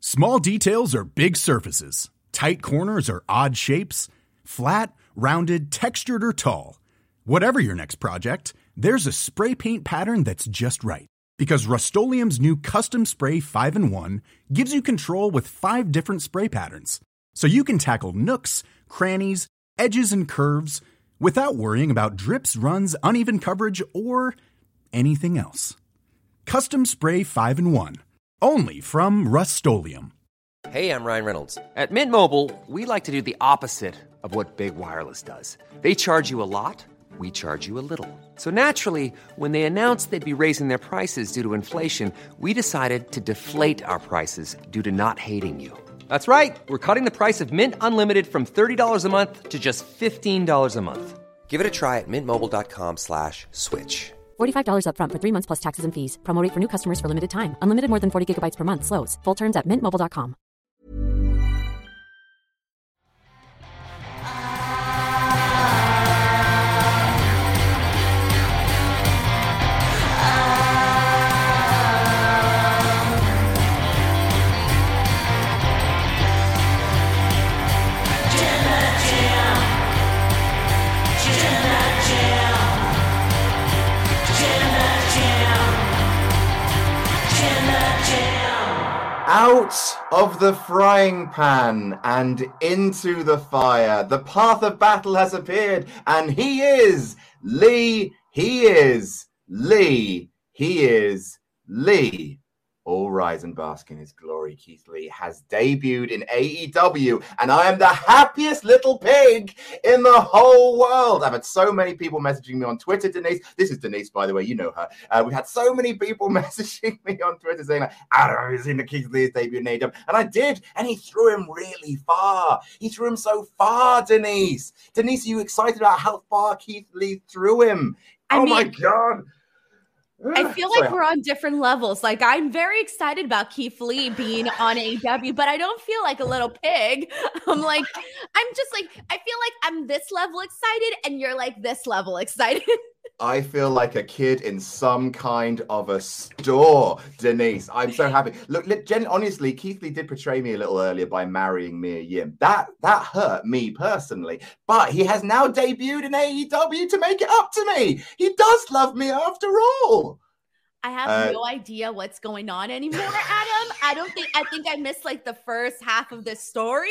Small details are big surfaces. Tight corners are odd shapes. Flat, rounded, textured, or tall. Whatever your next project, there's a spray paint pattern that's just right. Because Rust-Oleum's new Custom Spray 5-in-1 gives you control with 5 different spray patterns. So you can tackle nooks, crannies, edges, and curves without worrying about drips, runs, uneven coverage, or anything else. Custom Spray 5-in-1. Only from Rust-Oleum. Hey, I'm Ryan Reynolds. At Mint Mobile, we like to do the opposite of what Big Wireless does. They charge you a lot, we charge you a little. So naturally, when they announced they'd be raising their prices due to inflation, we decided to deflate our prices due to not hating you. That's right. We're cutting the price of Mint Unlimited from $30 a month to just $15 a month. Give it a try at mintmobile.com/switch. $45 up front for 3 months plus taxes and fees. Promo rate for new customers for limited time. Unlimited more than 40 gigabytes per month. Slows full terms at mintmobile.com. Out of the frying pan and into the fire. The path of battle has appeared, and he is Lee. He is Lee. He is Lee. All rise and bask in his glory. Keith Lee has debuted in AEW, and I am the happiest little pig in the whole world. I've had so many people messaging me on Twitter, Denise. This is Denise, by the way, you know her. We've had so many people messaging me on Twitter saying, like, Adam is in the Keith Lee's debut in AEW. And I did, and he threw him really far. He threw him so far, Denise. Denise, are you excited about how far Keith Lee threw him? My God. I feel like we're on different levels. Like, I'm very excited about Keith Lee being on AEW, but I don't feel like a little pig. I feel like I'm this level excited and you're like this level excited. I feel like a kid in some kind of a store, Denise. I'm so happy. Look, honestly, Keith Lee did portray me a little earlier by marrying Mia Yim. That hurt me personally. But he has now debuted in AEW to make it up to me. He does love me after all. I have no idea what's going on anymore, Adam. I think I missed like the first half of this story.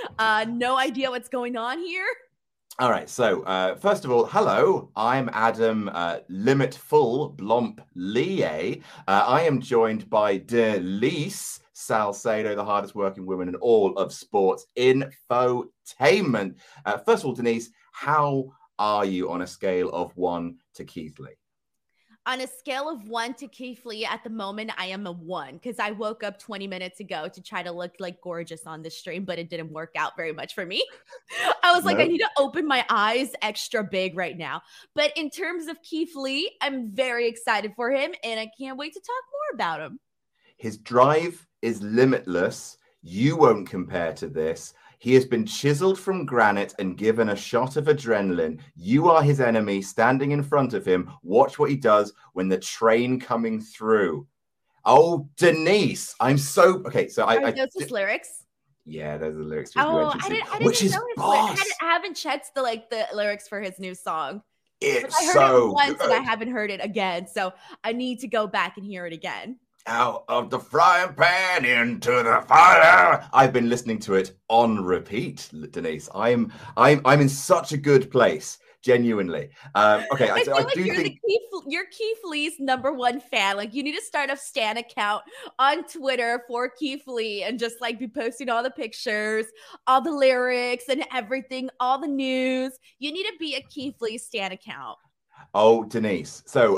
No idea what's going on here. All right, so first of all, hello, I'm Adam Limitful Blomp Lie. I am joined by Delise Salcedo, the hardest working woman in all of sports infotainment. First of all, Denise, how are you on a scale of 1 to Keith Lee? On a scale of 1 to Keith Lee, at the moment, I am a 1 because I woke up 20 minutes ago to try to look like gorgeous on the stream, but it didn't work out very much for me. I was like, I need to open my eyes extra big right now. But in terms of Keith Lee, I'm very excited for him, and I can't wait to talk more about him. His drive is limitless. You won't compare to this. He has been chiseled from granite and given a shot of adrenaline. You are his enemy standing in front of him. Watch what he does when the train coming through. Oh, Denise, I'm so... Okay, so Are those his lyrics? Yeah, those are the lyrics. I didn't which is know his boss. I haven't checked the lyrics for his new song. It's I heard so it once good. and I haven't heard it again, so I need to go back and hear it again. Out of the frying pan into the fire. I've been listening to it on repeat, Denise. I'm in such a good place, genuinely. Okay, I feel like do think you're Keith Lee's #1 fan. Like, you need to start a Stan account on Twitter for Keith Lee and just like be posting all the pictures, all the lyrics, and everything, all the news. You need to be a Keith Lee Stan account. Oh, Denise. So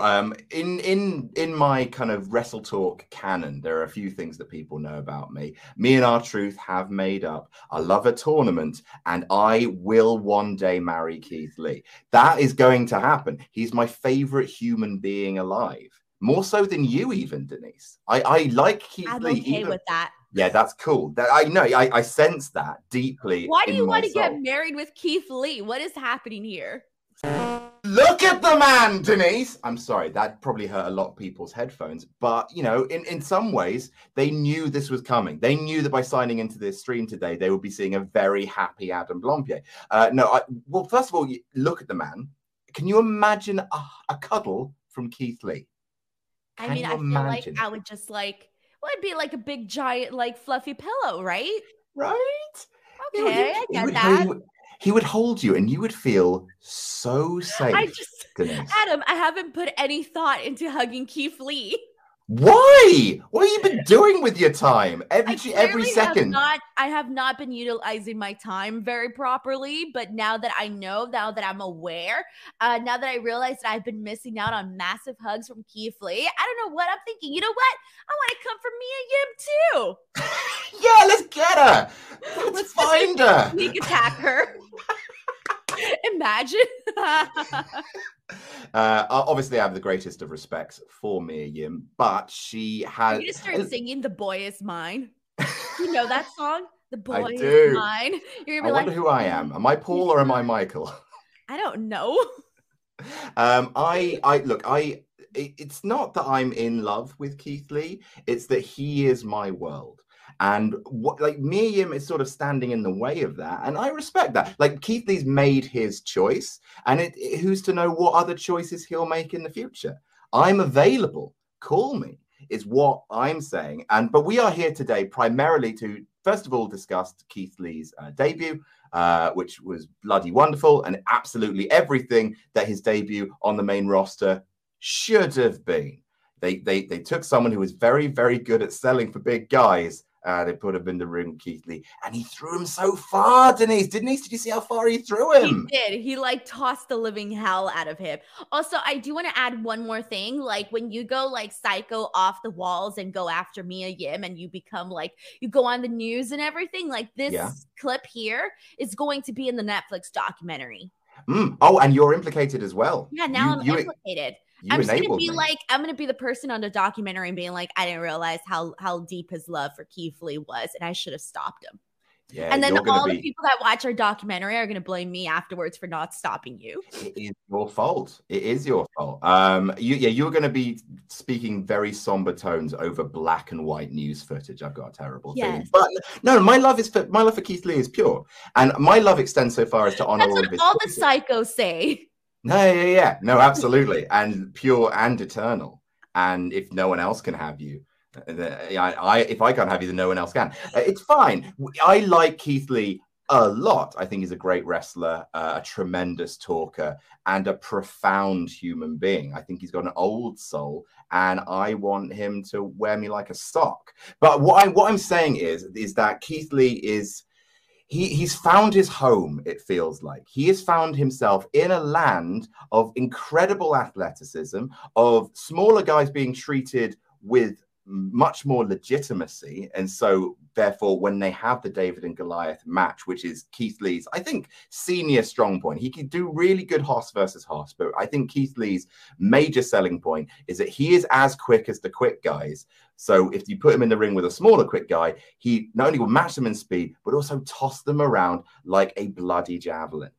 in my kind of Wrestle Talk canon, there are a few things that people know about me. Me and R-Truth have made up. I love a tournament, and I will one day marry Keith Lee. That is going to happen. He's my favorite human being alive. More so than you even, Denise. I like Keith Lee. I'm okay with that. Yeah, that's cool. I know. I sense that deeply. Why do you want to get married with Keith Lee? What is happening here? Look at the man, Denise. I'm sorry, that probably hurt a lot of people's headphones. But, you know, in some ways, they knew this was coming. They knew that by signing into this stream today, they would be seeing a very happy Adam Blampied. Well, first of all, look at the man. Can you imagine a cuddle from Keith Lee? I mean, I feel like I would just like, well, it'd be like a big, giant, like fluffy pillow, right? Right? Okay, I get that. He would hold you and you would feel so safe. Adam, I haven't put any thought into hugging Keith Lee. Why? What have you been doing with your time? Every second. I have not been utilizing my time very properly, but now that I know, now that I'm aware, now that I realize that I've been missing out on massive hugs from Keith Lee, I don't know what I'm thinking. You know what? I want to come for Mia Yim too. Yeah, let's get her. Let's find her. Sneak attack her. Imagine. Obviously, I have the greatest of respects for Mia Yim, but she has. You just start singing "The Boy Is Mine." You know that song, "The Boy Is Mine." You're gonna be I wonder who I am. Am I Paul or am I Michael? I don't know. It's not that I'm in love with Keith Lee. It's that he is my world. And Mia Yim is sort of standing in the way of that. And I respect that. Like, Keith Lee's made his choice. And who's to know what other choices he'll make in the future? I'm available. Call me, is what I'm saying. But we are here today primarily to, first of all, discuss Keith Lee's debut, which was bloody wonderful. And absolutely everything that his debut on the main roster should have been. They took someone who was very, very good at selling for big guys. They put him in the ring with Keith Lee, and he threw him so far, Denise. Did you see how far he threw him? He did. He like tossed the living hell out of him. Also, I do want to add one more thing. Like, when you go like psycho off the walls and go after Mia Yim, and you become like, you go on the news and everything, like this clip here is going to be in the Netflix documentary. Oh, and you're implicated as well. Yeah, now I'm implicated. I'm just gonna be like, I'm gonna be the person on the documentary and being like, I didn't realize how deep his love for Keith Lee was, and I should have stopped him. Yeah, and then all the people that watch our documentary are gonna blame me afterwards for not stopping you. It is your fault. It is your fault. You're gonna be speaking very somber tones over black and white news footage. I've got a terrible thing, but no, my love for Keith Lee is pure, and my love extends so far as to honor all of his. All the psychos say. No, no, absolutely, and pure and eternal. And if no one else can have you, if I can't have you, then no one else can. It's fine. I like Keith Lee a lot. I think he's a great wrestler, a tremendous talker, and a profound human being. I think he's got an old soul, and I want him to wear me like a sock. But what I'm saying is that Keith Lee is. He's found his home, it feels like. He has found himself in a land of incredible athleticism, of smaller guys being treated with much more legitimacy. And so, therefore, when they have the David and Goliath match, which is Keith Lee's, I think, senior strong point, he can do really good Hoss versus Hoss. But I think Keith Lee's major selling point is that he is as quick as the quick guys. So if you put him in the ring with a smaller quick guy, he not only will match them in speed, but also toss them around like a bloody javelin.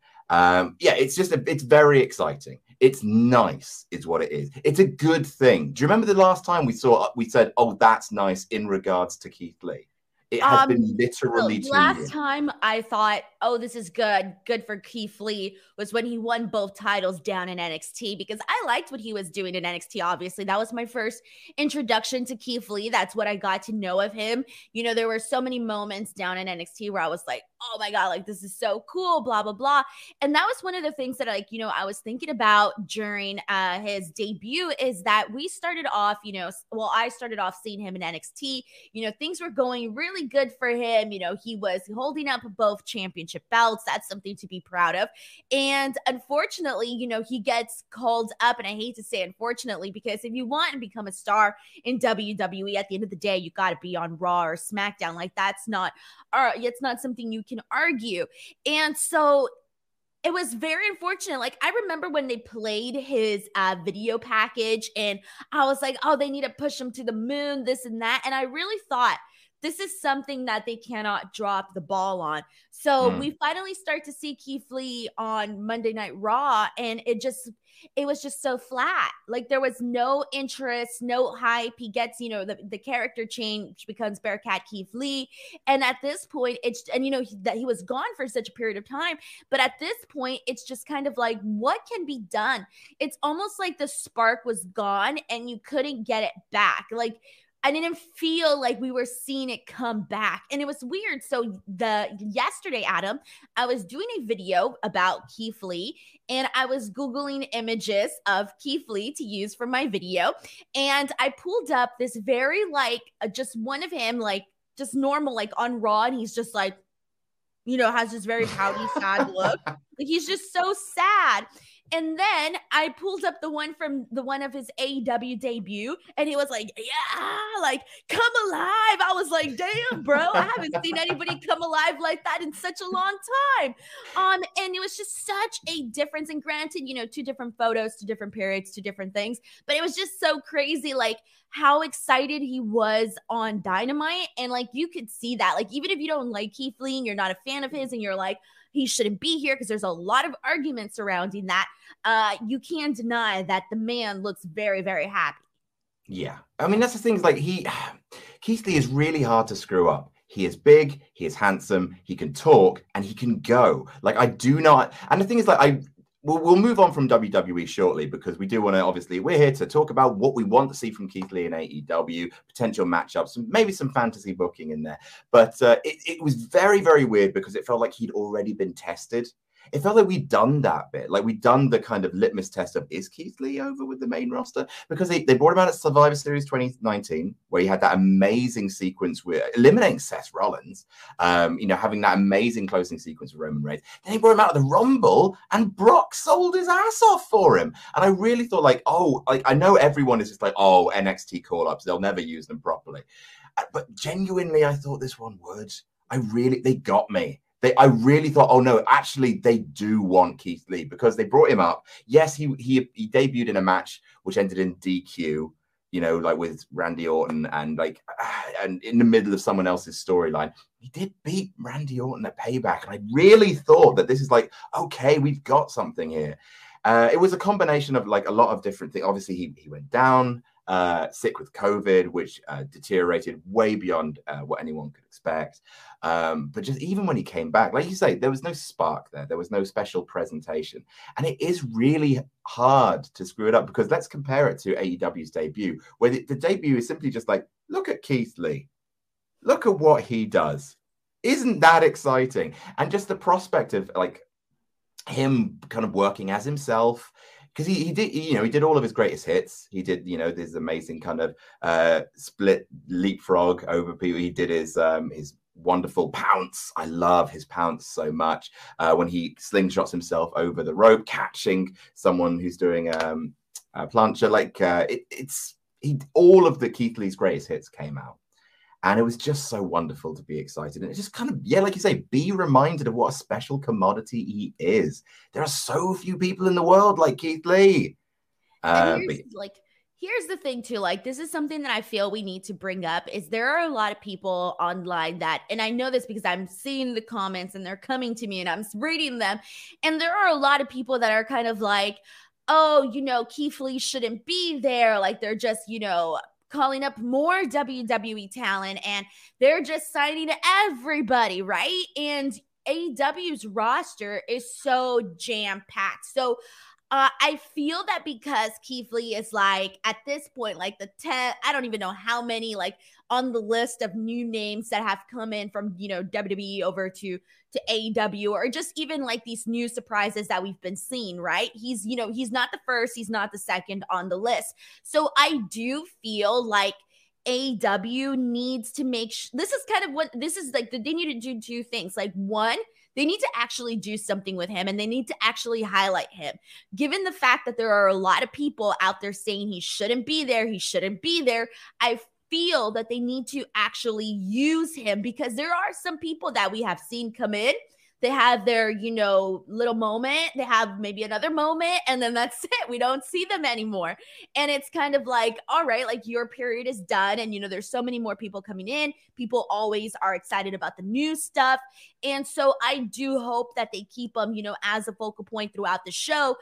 It's very exciting. It's nice, is what it is. It's a good thing. Do you remember the last time we said, oh, that's nice in regards to Keith Lee? It has been literally 2 years. Last time I thought, oh, this is good for Keith Lee, was when he won both titles down in NXT, because I liked what he was doing in NXT, obviously. That was my first introduction to Keith Lee. That's what I got to know of him. You know, there were so many moments down in NXT where I was like, oh my God, like, this is so cool, blah, blah, blah. And that was one of the things that, like, you know, I was thinking about during his debut, is that we started off, I started off seeing him in NXT. You know, things were going really good for him. You know, he was holding up both championship belts. That's something to be proud of. And unfortunately, you know, he gets called up, and I hate to say unfortunately, because if you want to become a star in WWE, at the end of the day, you got to be on Raw or SmackDown. Like, it's not something you can argue. And so it was very unfortunate. Like, I remember when they played his video package, and I was like, oh, they need to push him to the moon, this and that. And I really thought this is something that they cannot drop the ball on. So we finally start to see Keith Lee on Monday Night Raw, and it was just so flat. Like there was no interest, no hype. He gets, the character change, becomes Bearcat Keith Lee. And at this point, that he was gone for such a period of time. But at this point, it's just kind of like, what can be done? It's almost like the spark was gone and you couldn't get it back. Like, I didn't feel like we were seeing it come back. And it was weird. So yesterday, Adam, I was doing a video about Keith Lee, and I was Googling images of Keith Lee to use for my video. And I pulled up this very just one of him, just normal, on Raw. And he's just has this very pouty, sad look. Like he's just so sad. And then I pulled up the one from the one of his AEW debut, and he was like, yeah, come alive. I was like, damn, bro, I haven't seen anybody come alive like that in such a long time. And it was just such a difference. And granted, 2 different photos, 2 different periods, 2 different things, but it was just so crazy, how excited he was on Dynamite. And you could see that, even if you don't like Keith Lee and you're not a fan of his and you're like, he shouldn't be here, because there's a lot of arguments surrounding that. You can't deny that the man looks very, very happy. Yeah. I mean, that's the thing, Keith Lee is really hard to screw up. He is big, he is handsome, he can talk, and he can go. I do not. And the thing is, we'll move on from WWE shortly, because we do want to, obviously, we're here to talk about what we want to see from Keith Lee in AEW, potential matchups, maybe some fantasy booking in there. But it was very, very weird, because it felt like he'd already been tested. It felt like we'd done that bit. We'd done the kind of litmus test of, is Keith Lee over with the main roster? Because they brought him out at Survivor Series 2019, where he had that amazing sequence with eliminating Seth Rollins, having that amazing closing sequence with Roman Reigns. Then he brought him out of the Rumble, and Brock sold his ass off for him. And I really thought, I know everyone is just NXT call-ups, they'll never use them properly. But genuinely, I thought this one would. They got me. I really thought, oh no, actually they do want Keith Lee, because they brought him up. Yes, he debuted in a match which ended in DQ, with Randy Orton, and in the middle of someone else's storyline. He did beat Randy Orton at Payback, and I really thought that this is okay, we've got something here. It was a combination of a lot of different things. Obviously, he went down, sick with COVID, which deteriorated way beyond what anyone could expect. But just even when he came back, like you say, there was no spark there. There was no special presentation. And it is really hard to screw it up, because let's compare it to AEW's debut, where the debut is simply just look at Keith Lee. Look at what he does. Isn't that exciting? And just the prospect of him kind of working as himself, because he did all of his greatest hits. He did, this amazing kind of split leapfrog over people. He did his wonderful pounce. I love his pounce so much. When he slingshots himself over the rope, catching someone who's doing a plancha. All of the Keith Lee's greatest hits came out. And it was just so wonderful to be excited. And it just kind of, like you say, be reminded of what a special commodity he is. There are so few people in the world like Keith Lee. Here's the thing too, this is something that I feel we need to bring up, is there are a lot of people online that, and I know this because I'm seeing the comments and they're coming to me and I'm reading them. And there are a lot of people that are kind of oh, Keith Lee shouldn't be there. They're just, calling up more WWE talent, and they're just signing everybody, right? And AEW's roster is so jam-packed. So I feel that because Keith Lee is at this point, the 10, I don't even know how many, on the list of new names that have come in from, WWE over to AEW, or just even these new surprises that we've been seeing, right? He's not the first, he's not the second on the list. So I do feel AEW needs to make this is kind of what this is they need to do 2 things. One, they need to actually do something with him, and they need to actually highlight him. Given the fact that there are a lot of people out there saying he shouldn't be there, I feel that they need to actually use him, because there are some people that we have seen come in They have their, little moment. They have maybe another moment, and then that's it. We don't see them anymore. And it's kind of like, all right, like your period is done. And, there's so many more people coming in. People always are excited about the new stuff. And so I do hope that they keep them, as a focal point throughout the show,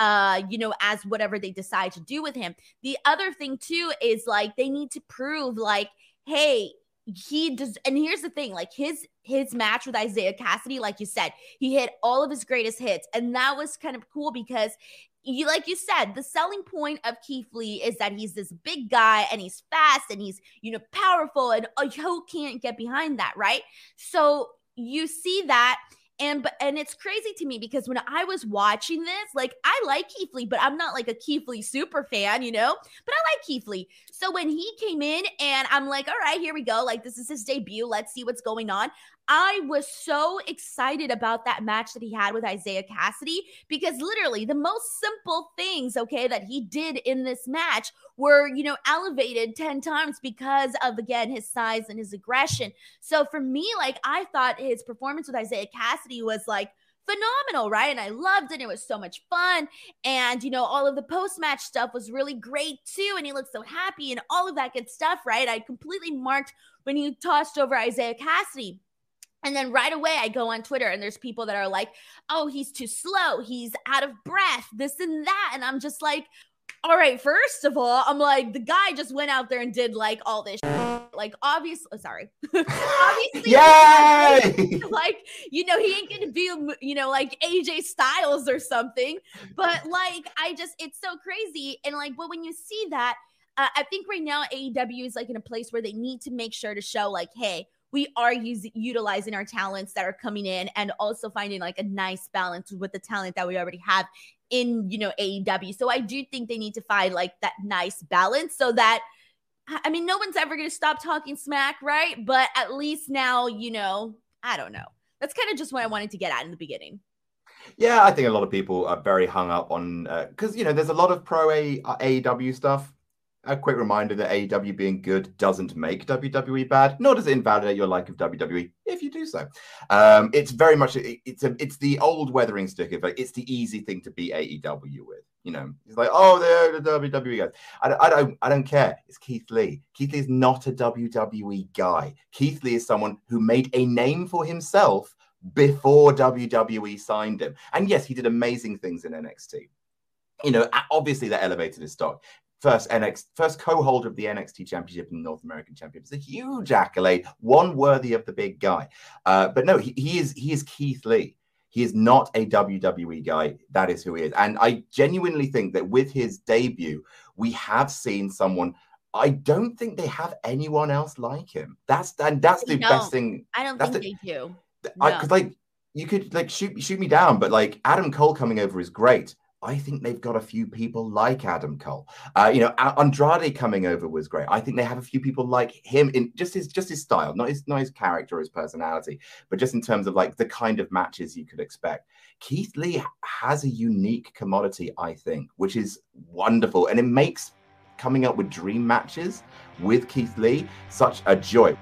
as whatever they decide to do with him. The other thing too is like, they need to prove like, hey, he does. And here's the thing, like his match with Isaiah Cassidy, like you said, he hit all of his greatest hits. And that was kind of cool because like you said, the selling point of Keith Lee is that he's this big guy and he's fast and he's, powerful, and who can't get behind that, right? So you see that. And it's crazy to me because when I was watching this, like I like Keith Lee, but I'm not like a Keith Lee super fan, but I like Keith Lee. So when he came in and I'm like, all right, here we go. Like this is his debut. Let's see what's going on. I was so excited about that match that he had with Isaiah Cassidy because literally the most simple things, okay, that he did in this match were, elevated 10 times because of, again, his size and his aggression. So for me, like I thought his performance with Isaiah Cassidy was like phenomenal, right? And I loved it. It was so much fun. And, all of the post-match stuff was really great too. And he looked so happy and all of that good stuff, right? I completely marked when he tossed over Isaiah Cassidy. And then right away, I go on Twitter and there's people that are like, oh, he's too slow. He's out of breath, this and that. And I'm just like, all right, first of all, I'm like, the guy just went out there and did like all this like obviously, obviously, yay! Like, he ain't gonna be, like AJ Styles or something. But like, it's so crazy. And like, but when you see that, I think right now AEW is like in a place where they need to make sure to show like, hey, we are utilizing our talents that are coming in and also finding like a nice balance with the talent that we already have in, AEW. So I do think they need to find like that nice balance so that, I mean, no one's ever going to stop talking smack, right? But at least now, I don't know. That's kind of just what I wanted to get at in the beginning. Yeah, I think a lot of people are very hung up on, because, there's a lot of pro AEW stuff. A quick reminder that AEW being good doesn't make WWE bad, nor does it invalidate your like of WWE if you do so. It's very much it's the old weathering stick of like it's the easy thing to beat AEW with. It's like, oh, they're the WWE guys. I don't care. It's Keith Lee. Keith Lee is not a WWE guy. Keith Lee is someone who made a name for himself before WWE signed him. And yes, he did amazing things in NXT. Obviously that elevated his stock. First co-holder of the NXT Championship and North American Championship. It's a huge accolade, one worthy of the big guy. But no, he is Keith Lee. He is not a WWE guy. That is who he is. And I genuinely think that with his debut, we have seen someone. I don't think they have anyone else like him. That's the best thing. I don't think they do. Because like you could like shoot me down, but like Adam Cole coming over is great. I think they've got a few people like Adam Cole. Andrade coming over was great. I think they have a few people like him in just his style, not his character, his personality, but just in terms of like the kind of matches you could expect. Keith Lee has a unique commodity, I think, which is wonderful, and it makes coming up with dream matches with Keith Lee such a joy.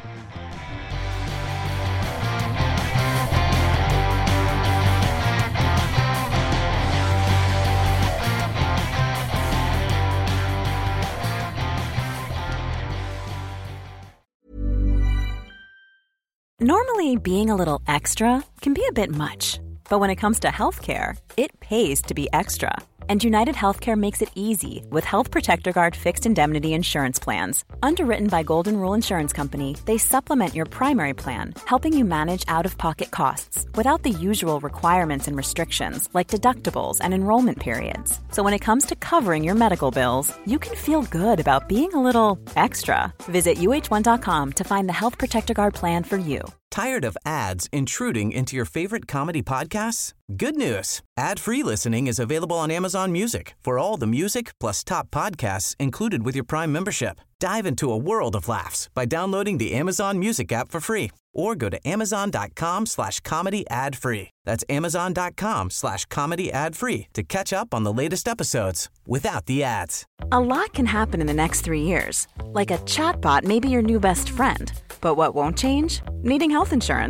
Normally, being a little extra can be a bit much, but when it comes to healthcare, it pays to be extra. And United Healthcare makes it easy with Health Protector Guard fixed indemnity insurance plans. Underwritten by Golden Rule Insurance Company, they supplement your primary plan, helping you manage out-of-pocket costs without the usual requirements and restrictions like deductibles and enrollment periods. So when it comes to covering your medical bills, you can feel good about being a little extra. Visit UH1.com to find the Health Protector Guard plan for you. Tired of ads intruding into your favorite comedy podcasts? Good news. Ad-free listening is available on Amazon Music for all the music plus top podcasts included with your Prime membership. Dive into a world of laughs by downloading the Amazon Music app for free or go to amazon.com/comedy ad-free. That's amazon.com/comedy ad-free to catch up on the latest episodes without the ads. A lot can happen in the next 3 years. Like a chatbot may be your new best friend. But what won't change? Needing health insurance.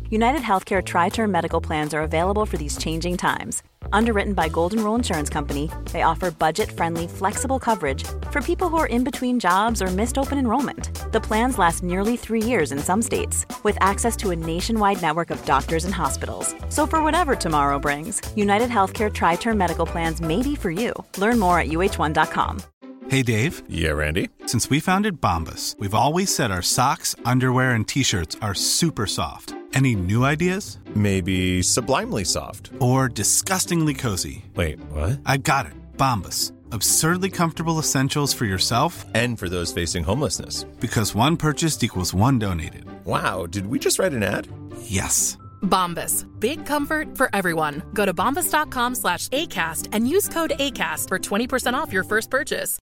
United Healthcare Tri-Term Medical Plans are available for these changing times. Underwritten by Golden Rule Insurance Company, they offer budget-friendly, flexible coverage for people who are in between jobs or missed open enrollment. The plans last nearly 3 years in some states, with access to a nationwide network of doctors and hospitals. So for whatever tomorrow brings, United Healthcare Tri-Term Medical Plans may be for you. Learn more at uh1.com. Hey, Dave. Yeah, Randy. Since we founded Bombas, we've always said our socks, underwear, and T-shirts are super soft. Any new ideas? Maybe sublimely soft. Or disgustingly cozy. Wait, what? I got it. Bombas. Absurdly comfortable essentials for yourself and for those facing homelessness. Because one purchased equals one donated. Wow, did we just write an ad? Yes. Bombas. Big comfort for everyone. Go to bombas.com/ACAST and use code ACAST for 20% off your first purchase.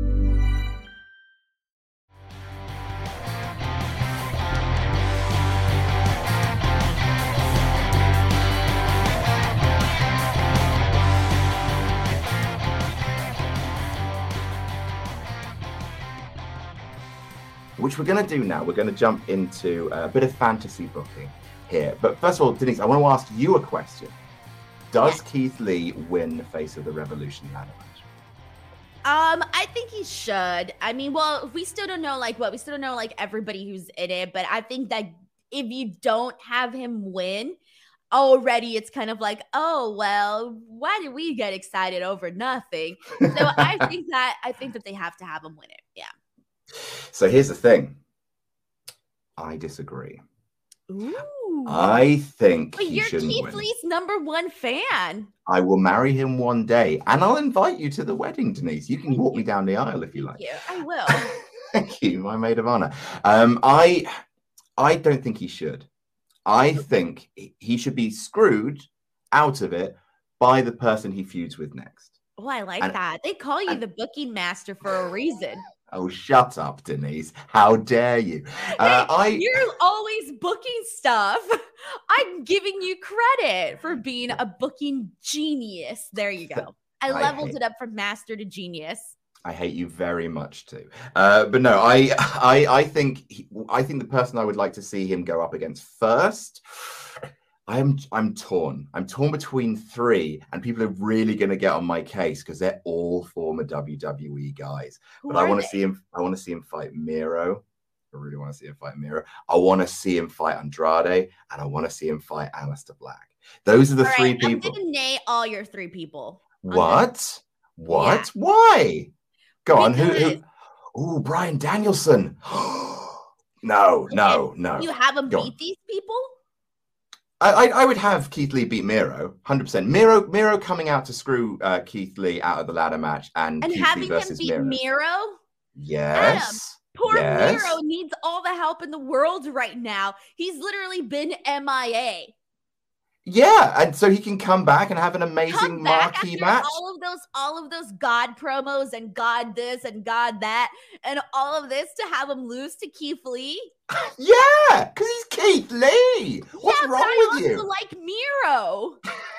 Which we're going to do now. We're going to jump into a bit of fantasy booking here. But first of all, Denise, I want to ask you a question. Does Keith Lee win the Face of the Revolution ladder match? I think he should. I mean, well, we still don't know we still don't know everybody who's in it, but I think that if you don't have him win, already it's kind of like, oh well, why did we get excited over nothing? So I think that they have to have him win it. Yeah. So here's the thing. I disagree. Ooh. I think but he you're shouldn't Keith win. Lee's #1 fan. I will marry him one day, and I'll invite you to the wedding, Denise. You can walk me down the aisle if you like. Yeah, I will. Thank you, my maid of honor. I don't think he should. I think he should be screwed out of it by the person he feuds with next. Oh, I like that. They call you the booking master for a reason. Oh, shut up, Denise. How dare you? You're always booking stuff. I'm giving you credit for being a booking genius. There you go. I leveled it up from master to genius. I hate you very much too. But no, I think the person I would like to see him go up against first. I'm torn. I'm torn between three, and people are really going to get on my case because they're all former WWE guys. But I want to see him. I want to see him fight Miro. I really want to see him fight Miro. I want to see him fight Andrade, and I want to see him fight Aleister Black. Those are the three people. I'm going to name all your three people. What? Yeah. Why? Go on. Because... Who? Oh, Bryan Danielson. No. You have him beat these people? I would have Keith Lee beat Miro, 100%. Miro coming out to screw Keith Lee out of the ladder match, and Keith having Lee versus him beat Miro. Yes. Adam, poor Miro needs all the help in the world right now. He's literally been MIA. Yeah, and so he can come back and have an amazing marquee match. All of those God promos and God this and God that and all of this to have him lose to Keith Lee. Yeah, because he's Keith Lee. What's wrong with you? I also like Miro.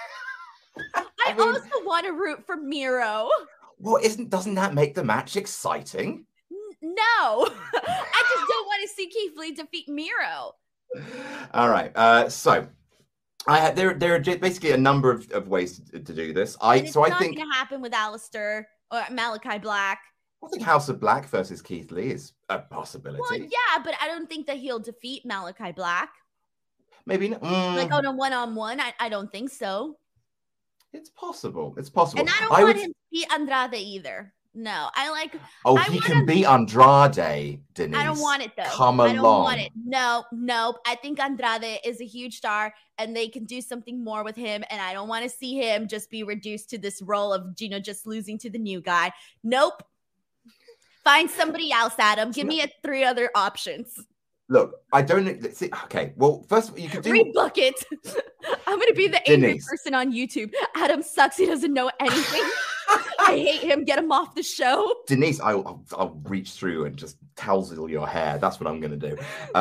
I also want to root for Miro. Well, doesn't that make the match exciting? No, I just don't want to see Keith Lee defeat Miro. All right, so. There are basically a number of ways to do this. I think it's not going to happen with Aleister or Malachi Black. I think House of Black versus Keith Lee is a possibility. Well, yeah, but I don't think that he'll defeat Malachi Black. Maybe not. Like on a one-on-one, I don't think so. It's possible. And I don't want him to beat Andrade either. No, he can beat Andrade, Denise. I don't want it though. I don't want it. No. I think Andrade is a huge star, and they can do something more with him. And I don't want to see him just be reduced to this role of just losing to the new guy. Nope. Find somebody else, Adam. Give me 3 other options. Look, I don't see. Okay, well, first you could do rebook it. I'm gonna be the angry person on YouTube. Adam sucks. He doesn't know anything. I hate him. Get him off the show. Denise, I'll reach through and just tousle your hair. That's what I'm going to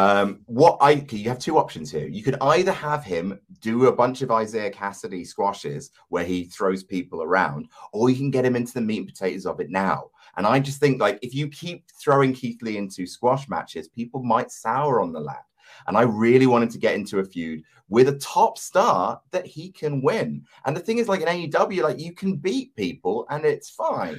do. You have 2 options here. You could either have him do a bunch of Isaiah Cassidy squashes where he throws people around, or you can get him into the meat and potatoes of it now. And I just think, if you keep throwing Keith Lee into squash matches, people might sour on the lad. And I really wanted to get into a feud with a top star that he can win. And the thing is, like in AEW, like you can beat people and it's fine.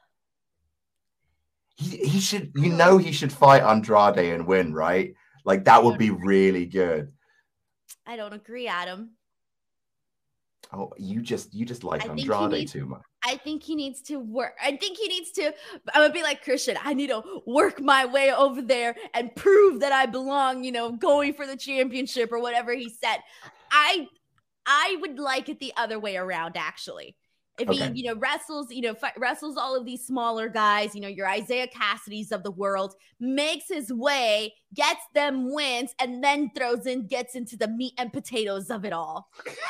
He should, he should fight Andrade and win, right? Like that would be really good. I don't agree, Adam. Oh, you just like Andrade too much. I think he needs to work. I'm gonna be like Christian. I need to work my way over there and prove that I belong, going for the championship or whatever he said. I would like it the other way around, actually. If he, wrestles all of these smaller guys, your Isaiah Cassidy's of the world, makes his way, gets them wins, and then gets into the meat and potatoes of it all.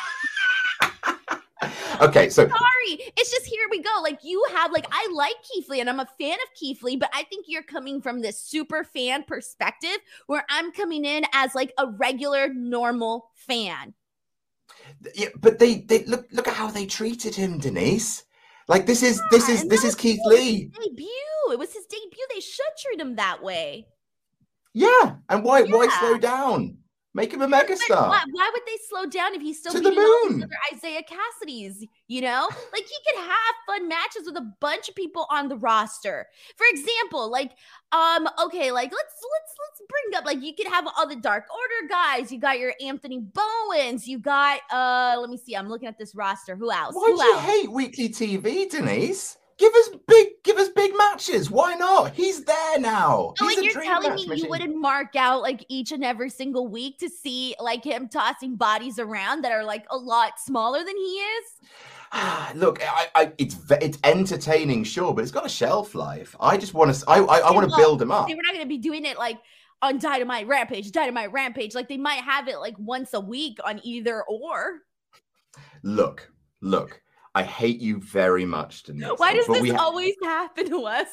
Okay, so sorry, it's just here we go. Like you have, I like Keith Lee and I'm a fan of Keith Lee, but I think you're coming from this super fan perspective where I'm coming in as like a regular, normal fan. Yeah, but they look at how they treated him, Denise. Like this is Keith Lee. It was his debut. They should treat him that way. Yeah, and why slow down? Make him a megastar. Why would they slow down if he's still to the beating all these moon? other Isaiah Cassidy's, Like he could have fun matches with a bunch of people on the roster. For example, let's bring up, you could have all the Dark Order guys. You got your Anthony Bowens. You got let me see. I'm looking at this roster. Who else? Why do you hate weekly TV, Denise? Give us big matches. Why not? He's there now. So, He's you're telling me you wouldn't mark out each and every single week to see him tossing bodies around that are a lot smaller than he is? Look, it's entertaining, sure, but it's got a shelf life. I just want to. I want to build him up. We're not going to be doing it on Dynamite Rampage. They might have it once a week on either or. Look. I hate you very much, Denise. Why does this always happen to us?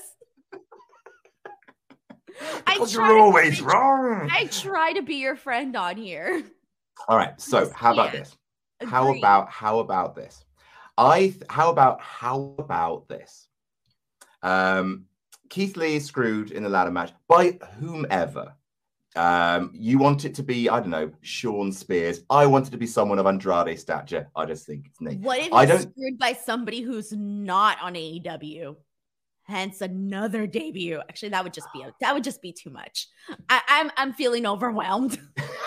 Because you're always wrong. I try to be your friend on here. All right. So how about this? How about this? How about this? Keith Lee is screwed in the ladder match by whomever. You want it to be, I don't know, Sean Spears. I want it to be someone of Andrade stature. I just think it's Nate. What if he's screwed by somebody who's not on AEW? Hence another debut. Actually, that would just be too much. I'm feeling overwhelmed.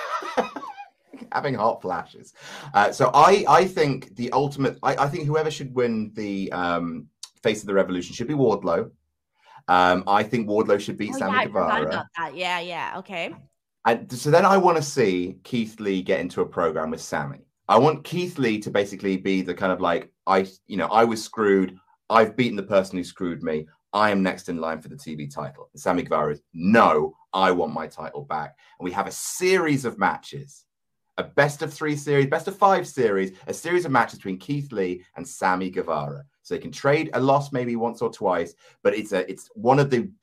Having hot flashes. So I think the ultimate. I think whoever should win the Face of the Revolution should be Wardlow. I think Wardlow should beat Sammy Guevara. I forgot about that. Yeah. Okay. And so then I want to see Keith Lee get into a program with Sammy. I want Keith Lee to basically be the kind of I was screwed. I've beaten the person who screwed me. I am next in line for the TV title. And Sammy Guevara is, no, I want my title back. And we have a series of matches, a best of 3 series, best of 5 series, a series of matches between Keith Lee and Sammy Guevara. So they can trade a loss maybe once or twice, but it's one of the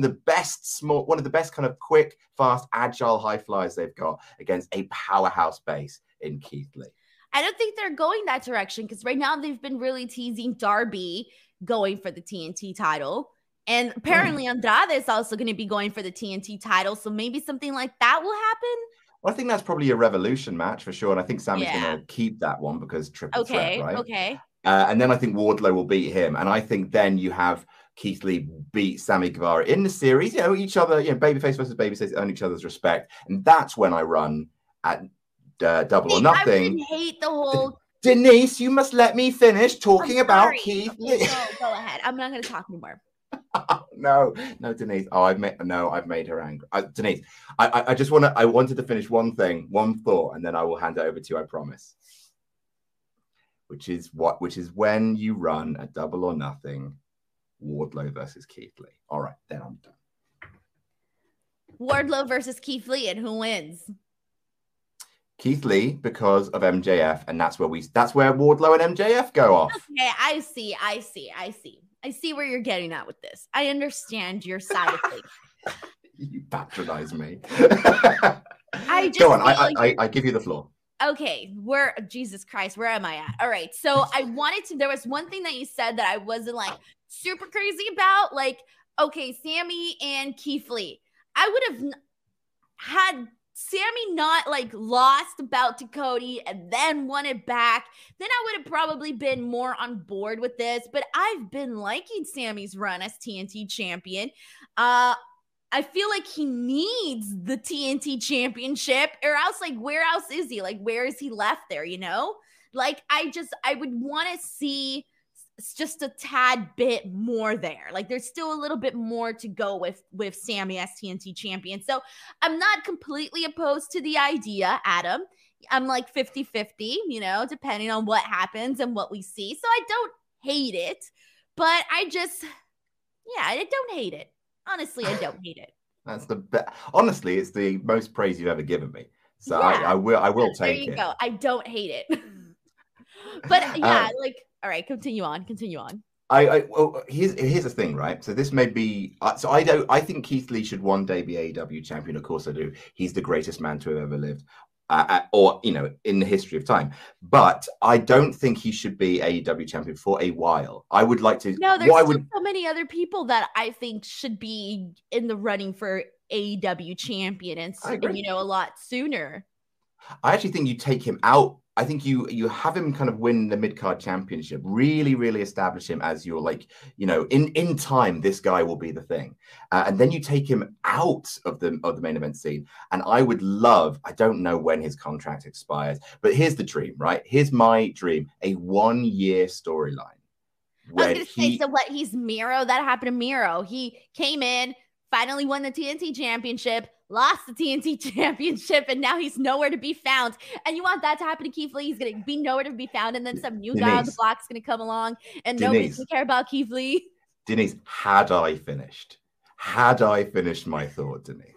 best kind of quick, fast, agile high flyers they've got against a powerhouse base in Keith Lee. I don't think they're going that direction because right now they've been really teasing Darby going for the TNT title. And apparently Andrade is also going to be going for the TNT title. So maybe something like that will happen. Well, I think that's probably a Revolution match for sure. And I think Sammy's going to keep that one because triple threat, right? Okay. And then I think Wardlow will beat him. And I think then you have Keith Lee beat Sammy Guevara in the series, each other, babyface versus babyface, earn each other's respect. And that's when I run at Double or Nothing. I hate the whole... Denise, you must let me finish talking about Keith Lee. Go ahead. I'm not going to talk anymore. No, Denise. I've made her angry. Denise, I wanted to finish one thought, and then I will hand it over to you, I promise. Which is when you run a Double or Nothing, Wardlow versus Keith Lee. All right, then I'm done. Wardlow versus Keith Lee, and who wins? Keith Lee because of MJF, and that's where Wardlow and MJF go off. Okay, I see where you're getting at with this. I understand your side of things. You patronize me. Go on. I give you the floor. Okay, Jesus Christ, where am I at? All right, so there was one thing that you said that I wasn't super crazy about. Okay, Sammy and Keith Lee. I would have had Sammy not like lost the belt to Cody and then won it back, then I would have probably been more on board with this. But I've been liking Sammy's run as TNT champion. I feel like he needs the TNT championship, or else, like, where else is he? Like, where is he left there, you know? Like, I would want to see just a tad bit more there. Like, there's still a little bit more to go with Sammy as TNT champion. So I'm not completely opposed to the idea, Adam. I'm like 50-50, you know, depending on what happens and what we see. So I don't hate it, but I don't hate it. Honestly, I don't hate it. That's the best. Honestly, it's the most praise you've ever given me. So yeah. I will take it. There you go. I don't hate it. But yeah, all right, continue on. Well, here's the thing, right? So this may be. I think Keith Lee should one day be AEW champion. Of course, I do. He's the greatest man to have ever lived, or you know, in the history of time. But I don't think he should be AEW champion for a while. I would like to. No, there's so many other people that I think should be in the running for AEW champion, and you know, a lot sooner. I actually think you take him out. I think you have him kind of win the mid-card championship, really, really establish him as your, like, you know, in time, this guy will be the thing. And then you take him out of the main event scene. And I would love, I don't know when his contract expires, but here's the dream, right? Here's my dream, a 1-year storyline. I was going to say, so what, he's Miro? That happened to Miro. He came in, finally won the TNT championship, lost the TNT championship, and now he's nowhere to be found. And you want that to happen to Keith Lee? He's going to be nowhere to be found, and then some new guy on the block's going to come along, and nobody's going to care about Keith Lee. Denise, had I finished my thought, Denise,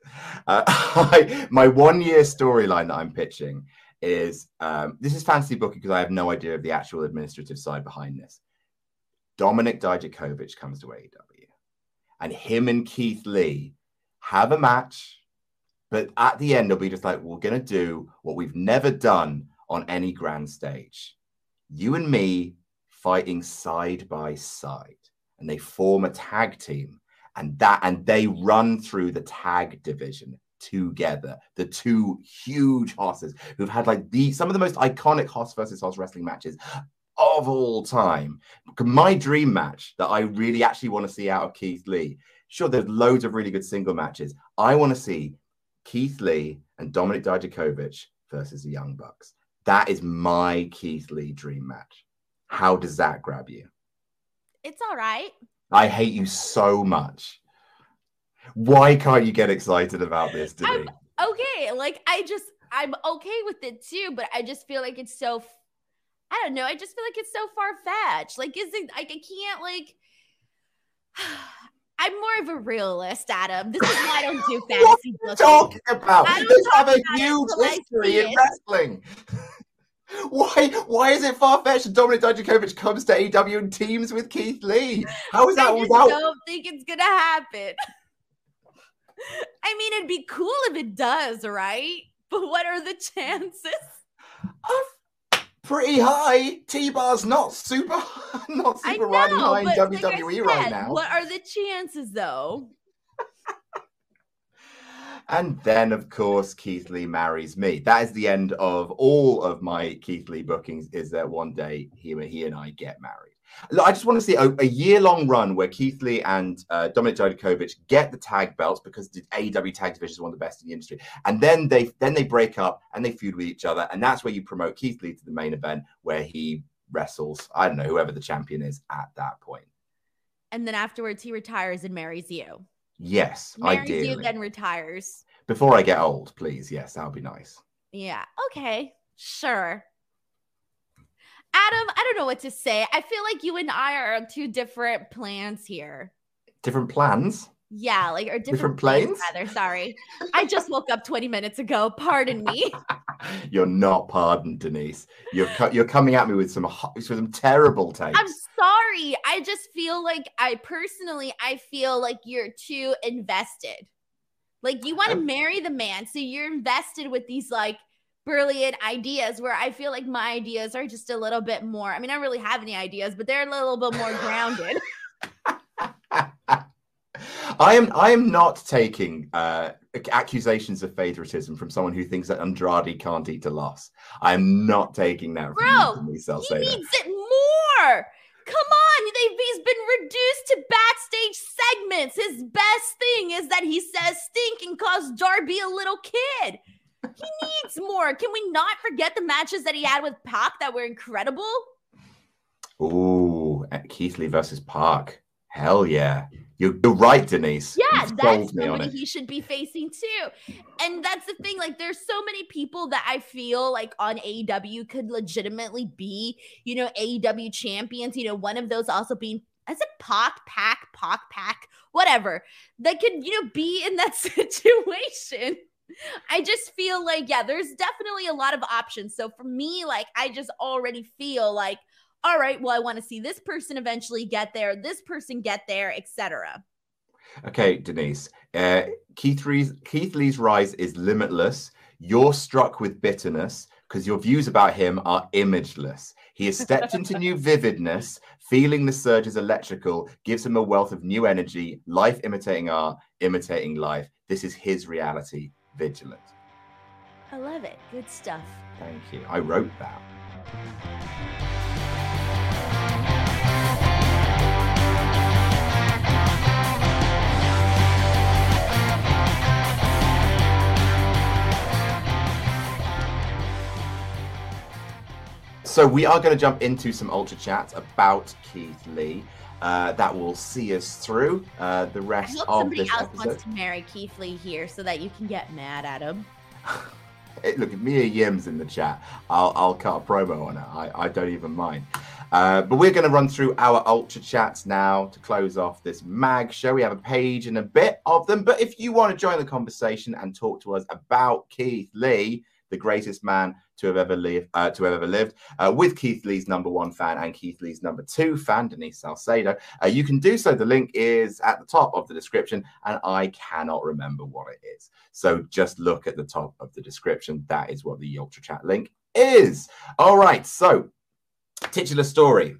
my 1-year storyline that I'm pitching is, this is fantasy booking because I have no idea of the actual administrative side behind this. Dominik Dijakovic comes to AEW, and him and Keith Lee have a match, but at the end, it'll be just like, we're going to do what we've never done on any grand stage. You and me fighting side by side, and they form a tag team, and they run through the tag division together. The two huge hosses who've had like some of the most iconic Hoss versus Hoss wrestling matches of all time. My dream match that I really actually want to see out of Keith Lee. Sure, there's loads of really good single matches. I want to see Keith Lee and Dominik Dijakovic versus the Young Bucks. That is my Keith Lee dream match. How does that grab you? It's all right. I hate you so much. Why can't you get excited about this, Denise? I'm okay. Like, I'm okay with it too, but I just feel like it's so, I don't know. I just feel like it's so far-fetched. Like, is it, like, I can't, like, I'm more of a realist, Adam. This is why I don't do fantasy booking. What are you talking about? They have a huge history in wrestling. Why is it far-fetched that Dominik Dijakovic comes to AEW and teams with Keith Lee? How is that without? I don't think it's going to happen. I mean, it'd be cool if it does, right? But what are the chances? Pretty high. T-bar's not super riding high in WWE right now. What are the chances, though? And then, of course, Keith Lee marries me. That is the end of all of my Keith Lee bookings, is that one day he and I get married. Look, I just want to see a year-long run where Keith Lee and Dominik Dijakovic get the tag belts, because the AEW tag division is one of the best in the industry. And then they break up and they feud with each other. And that's where you promote Keith Lee to the main event, where he wrestles, I don't know, whoever the champion is at that point. And then afterwards he retires and marries you. Yes, marries ideally. You, then retires. Before I get old, please. Yes, that would be nice. Yeah. Okay. Sure. Adam, I don't know what to say. I feel like you and I are on two different plans here. Different plans? Yeah, like, or different planes? Rather, sorry. I just woke up 20 minutes ago. Pardon me. You're not pardoned, Denise. You're coming at me with some terrible takes. I'm sorry. I just feel like I feel like you're too invested. Like, you want to marry the man, so you're invested with these, like, brilliant ideas, where I feel like my ideas are just a little bit more, I mean, I don't really have any ideas, but they're a little bit more grounded. I am not taking accusations of favoritism from someone who thinks that Andrade can't eat a loss. I am not taking that from you, Denise. He needs it more. Come on, he's been reduced to backstage segments. His best thing is that he says stink and calls Darby a little kid. He needs more. Can we not forget the matches that he had with Pac that were incredible? Ooh, Keith Lee versus Pac. Hell yeah. You're right, Denise. Yeah, that's somebody he should be facing too. And that's the thing. Like, there's so many people that I feel like on AEW could legitimately be, AEW champions. One of those also being, is it Pac, whatever, that could, be in that situation. I just feel like, there's definitely a lot of options. So for me, like, I just already feel like, all right, well, I want to see this person eventually get there, this person get there, etc. Okay, Denise. Keith Lee's rise is limitless. You're struck with bitterness because your views about him are imageless. He has stepped into new vividness. Feeling the surge is electrical, gives him a wealth of new energy, life imitating art, imitating life. This is his reality, Vigilant. I love it. Good stuff. Thank you. I wrote that. So we are going to jump into some Ultra Chats about Keith Lee. That will see us through the rest of this episode. Somebody else wants to marry Keith Lee here so that you can get mad at him. Look, Mia Yim's in the chat. I'll cut a promo on her. I don't even mind. But we're going to run through our Ultra Chats now to close off this mag show. We have a page and a bit of them. But if you want to join the conversation and talk to us about Keith Lee, the greatest man to have ever lived, with Keith Lee's #1 fan and Keith Lee's #2 fan, Denise Salcedo, you can do so. The link is at the top of the description, and I cannot remember what it is. So just look at the top of the description. That is what the Ultra Chat link is. All right, so titular story.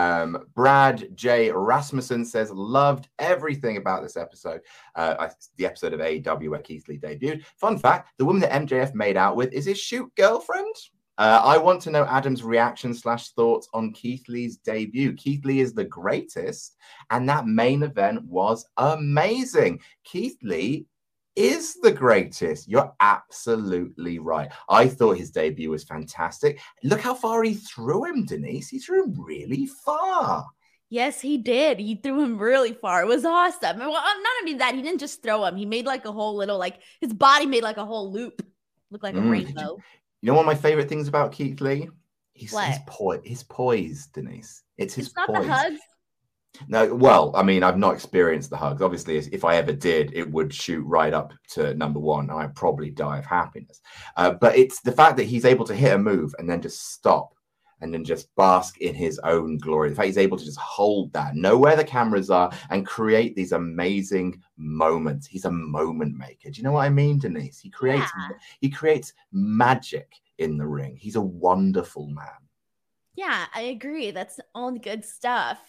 Brad J. Rasmussen says, loved everything about this episode. The episode of AEW where Keith Lee debuted. Fun fact, the woman that MJF made out with is his shoot girlfriend. I want to know Adam's reaction / thoughts on Keith Lee's debut. Keith Lee is the greatest, and that main event was amazing. Keith Lee is the greatest. You're absolutely right. I thought his debut was fantastic. Look how far he threw him, Denise. He threw him really far. Yes, he did. He threw him really far. It was awesome. Well, not only that, he didn't just throw him. He made like a whole little, his body made like a whole loop. Looked like a rainbow. You know one of my favorite things about Keith Lee? His poise, Denise. It's his poise. Not the hugs? No, well, I mean, I've not experienced the hugs. Obviously, if I ever did, it would shoot right up to #1, and I'd probably die of happiness. But it's the fact that he's able to hit a move and then just stop and then just bask in his own glory. The fact he's able to just hold that, know where the cameras are, and create these amazing moments. He's a moment maker. Do you know what I mean, Denise? He creates magic in the ring. He's a wonderful man. Yeah, I agree. That's all good stuff.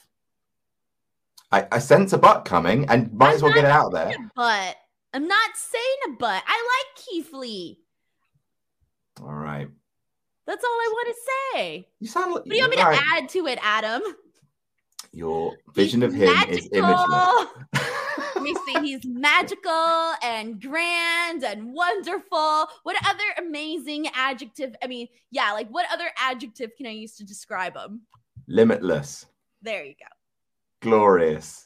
I sense a butt coming, and might as well get it out there. But I'm not saying a butt. I like Keith Lee. All right. That's all I want to say. You sound like. What do you want me to add to it, Adam? Your vision of him is imageless. Let me see. He's magical and grand and wonderful. What other amazing adjective? What other adjective can I use to describe him? Limitless. There you go. Glorious,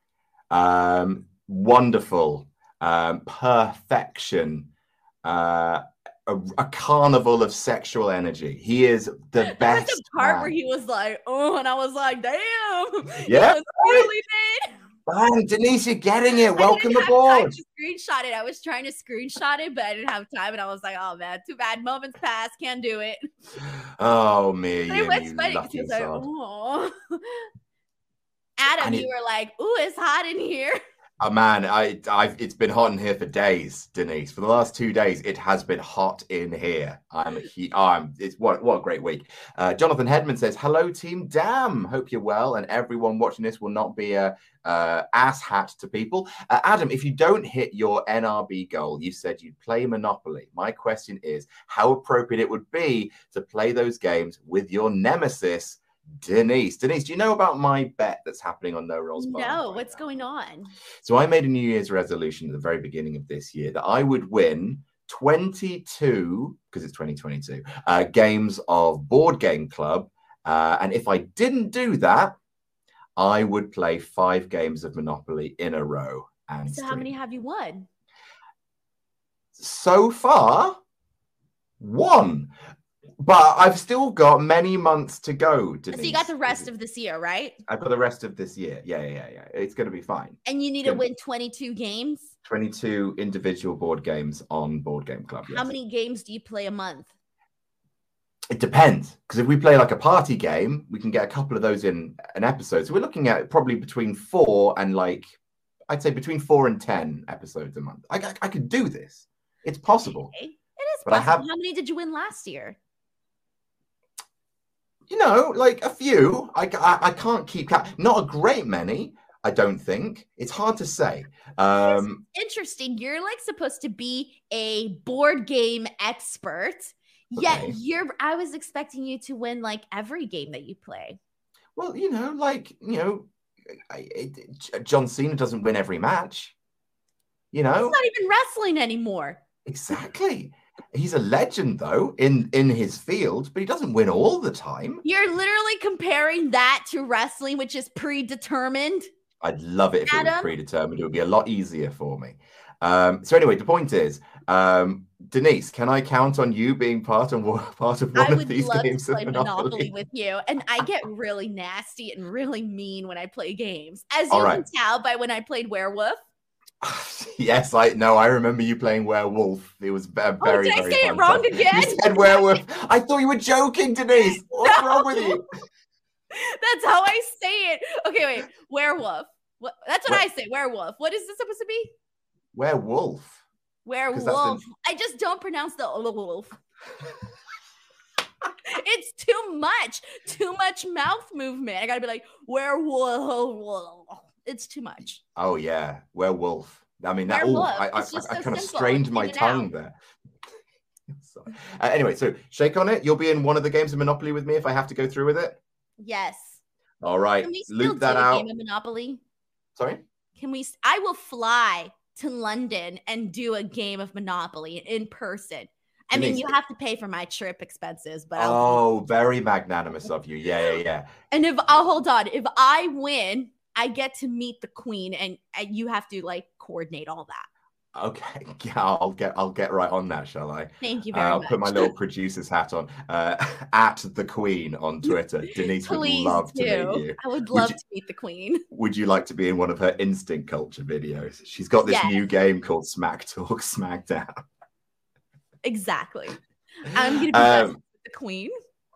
wonderful, perfection, a carnival of sexual energy. He is the best. There was a part where he was like, oh, and I was like, damn. Yeah. Really did. Bang, Denise, you're getting it. Welcome aboard. Screenshot it. I was trying to screenshot it, but I didn't have time, and I was like, oh man, too bad. Moments pass, can't do it. Oh, me. It was funny because he was like, oh. Adam, you were like, ooh, it's hot in here. Man, it's been hot in here for days, Denise. For the last 2 days, it has been hot in here. What a great week. Jonathan Hedman says, "Hello, Team Damn. Hope you're well, and everyone watching this will not be a ass hat to people." Adam, if you don't hit your NRB goal, you said you'd play Monopoly. My question is, how appropriate it would be to play those games with your nemesis, Denise. Denise, do you know about my bet that's happening on No Rolls Bar? No, what's going on? So I made a New Year's resolution at the very beginning of this year that I would win 22, because it's 2022, games of Board Game Club. And if I didn't do that, I would play 5 games of Monopoly in a row. And so how many have you won? So far, 1. But I've still got many months to go, Denise. So you got the rest of this year, right? I've got the rest of this year. Yeah. It's going to be fine. And you need to win 22 games? 22 individual board games on Board Game Club, yes. How many games do you play a month? It depends. Because if we play like a party game, we can get a couple of those in an episode. So we're looking at probably between 4 and I'd say between 4 and 10 episodes a month. I could do this. It's possible. Okay. It is possible. How many did you win last year? A few. I can't keep count. Not a great many, I don't think. It's hard to say. Interesting. You're supposed to be a board game expert, yet I was expecting you to win every game that you play. Well, John Cena doesn't win every match. He's not even wrestling anymore. Exactly. He's a legend, though, in his field, but he doesn't win all the time. You're literally comparing that to wrestling, which is predetermined. I'd love it if it was predetermined. It would be a lot easier for me. So anyway, the point is, Denise, can I count on you being part of one of these games of Monopoly with you? And I get really nasty and really mean when I play games, as you can tell by when I played Werewolf. Yes, I remember you playing Werewolf. It was very, very did I say it wrong again? You said Werewolf. I thought you were joking, Denise. What's wrong with you? That's how I say it. Okay, wait. Werewolf. That's what I say. Werewolf. What is this supposed to be? Werewolf. Werewolf. I just don't pronounce the wolf. It's too much. Too much mouth movement. I gotta be like, werewolf. It's too much. Oh yeah, werewolf. I mean, that. I kind of strained my tongue there. Anyway, so shake on it. You'll be in one of the games of Monopoly with me if I have to go through with it. Yes. All right. Can we still do a game of Monopoly? Sorry. I will fly to London and do a game of Monopoly in person. I mean, you have to pay for my trip expenses, but very magnanimous of you. Yeah. And if I win, I get to meet the Queen, and you have to coordinate all that. Okay, yeah, I'll get right on that, shall I? Thank you very much. I'll put my little producer's hat on. At the Queen on Twitter. Denise would love to meet you. I would love to meet the Queen. Would you like to be in one of her Instant Culture videos? She's got this new game called Smack Talk Smackdown. Exactly. I'm going to be with the Queen.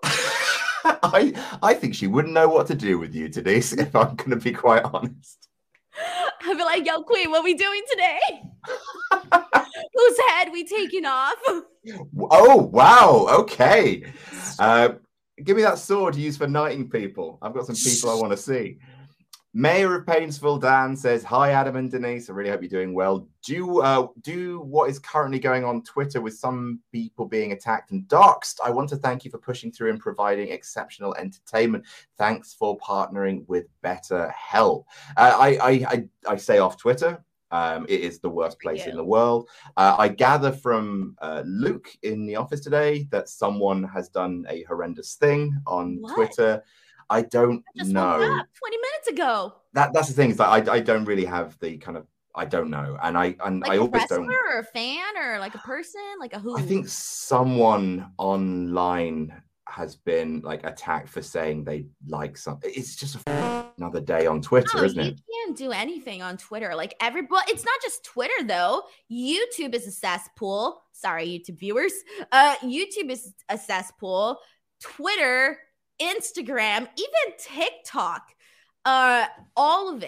I think she wouldn't know what to do with you, Denise, if I'm going to be quite honest. I'd be like, yo, Queen, what we doing today? Whose head we taking off? Oh, wow. Okay. Give me that sword to use for knighting people. I've got some people I want to see. Mayor of Painesville, Dan, says, "Hi, Adam and Denise. I really hope you're doing well. Do what is currently going on Twitter with some people being attacked and doxxed. I want to thank you for pushing through and providing exceptional entertainment. Thanks for partnering with BetterHelp." I say off Twitter. It is the worst place in the world. I gather from Luke in the office today that someone has done a horrendous thing on Twitter. I don't know. 20 minutes ago. That's the thing. Is that I don't really have the kind of I don't know, and I always don't. Or a fan, or a person, a who? I think someone online has been attacked for saying they like something. It's just another day on Twitter, isn't it? You can't do anything on Twitter. It's not just Twitter though. YouTube is a cesspool. Sorry, YouTube viewers. YouTube is a cesspool. Twitter, Instagram, even TikTok, all of it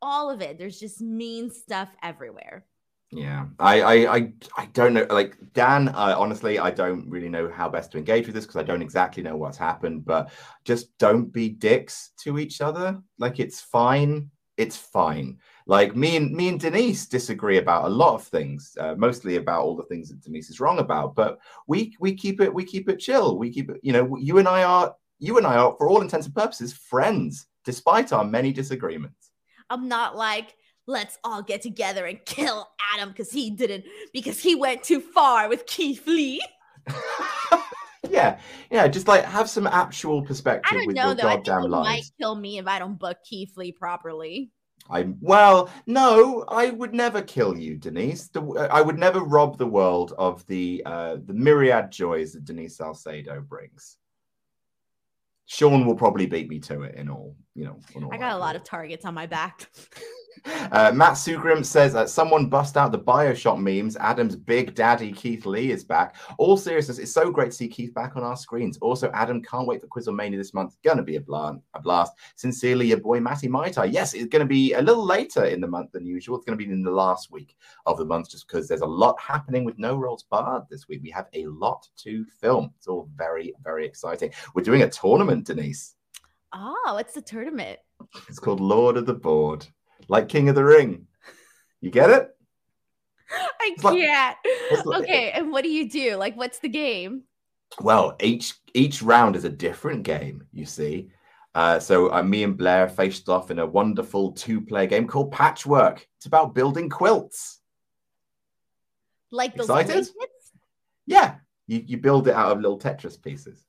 all of it. There's just mean stuff everywhere. Yeah, I don't know. Like Dan, honestly, I don't really know how best to engage with this because I don't exactly know what's happened. But just don't be dicks to each other. Like it's fine. It's fine. Like me and Denise disagree about a lot of things, mostly about all the things that Denise is wrong about. But we keep it chill. We keep it. You know, you and I are for all intents and purposes friends, despite our many disagreements. I'm not like, let's all get together and kill Adam because he went too far with Keith Lee. yeah, just like have some actual perspective. I don't with know your though. I think goddamn he lives. might kill me if I don't book Keith Lee properly. No, I would never kill you, Denise. I would never rob the world of the myriad joys that Denise Salcedo brings. Sean will probably beat me to it in all, I got a lot of targets on my back. Matt Sugrim says someone bust out the BioShock memes. Adam's big daddy Keith Lee is back. All seriousness, it's so great to see Keith back on our screens. Also, Adam, can't wait for Quizlemania this month. Gonna be a blast. Sincerely, your boy Matty Maitai. Yes, it's gonna be a little later in the month than usual. It's gonna be in the last week of the month, just because there's a lot happening with No Rolls Barred this week. We have a lot to film. It's all very, very exciting. We're doing a tournament, Denise. Oh, what's the tournament? It's called Lord of the Board. Like King of the Ring. You get it? I can't. Okay, and what do you do? Like, what's the game? Well, each round is a different game, you see. So me and Blair faced off in a wonderful 2-player game called Patchwork. It's about building quilts. Like those excited? blankets? Yeah. You build it out of little Tetris pieces.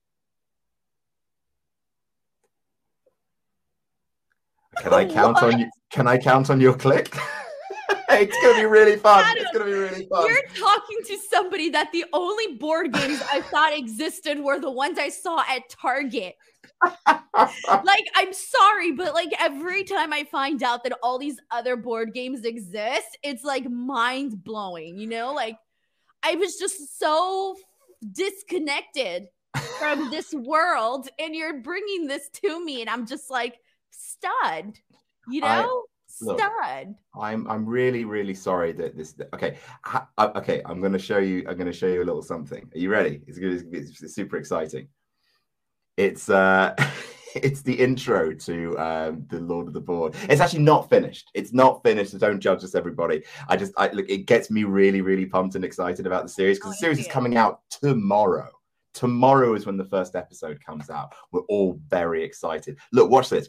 Can I count on you? Can I count on your click? It's gonna be really fun. Adam, it's gonna be really fun. You're talking to somebody that the only board games I thought existed were the ones I saw at Target. Like, I'm sorry, but like every time I find out that all these other board games exist, it's like mind blowing. Like I was just so disconnected from this world, and you're bringing this to me, and I'm just like. Stunned, stunned. I'm really, really sorry that this. Okay, I'm going to show you. I'm going to show you a little something. Are you ready? It's super exciting. It's it's the intro to the Lord of the Board. It's actually not finished. It's not finished. So don't judge us, everybody. Look. It gets me really, really pumped and excited about the series because the series is coming out tomorrow. Tomorrow is when the first episode comes out. We're all very excited. Look, watch this.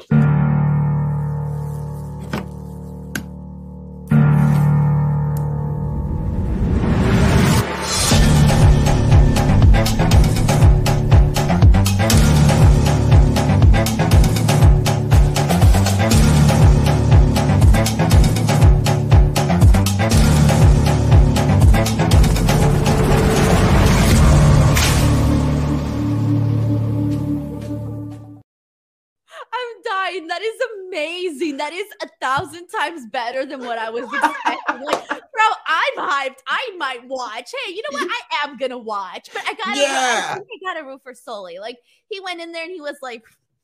That is amazing. That is 1,000 times better than what I was expecting. Like, bro, I'm hyped. I might watch. Hey, you know what? I am gonna watch, but I gotta root for Sully. Like, he went in there and he was like,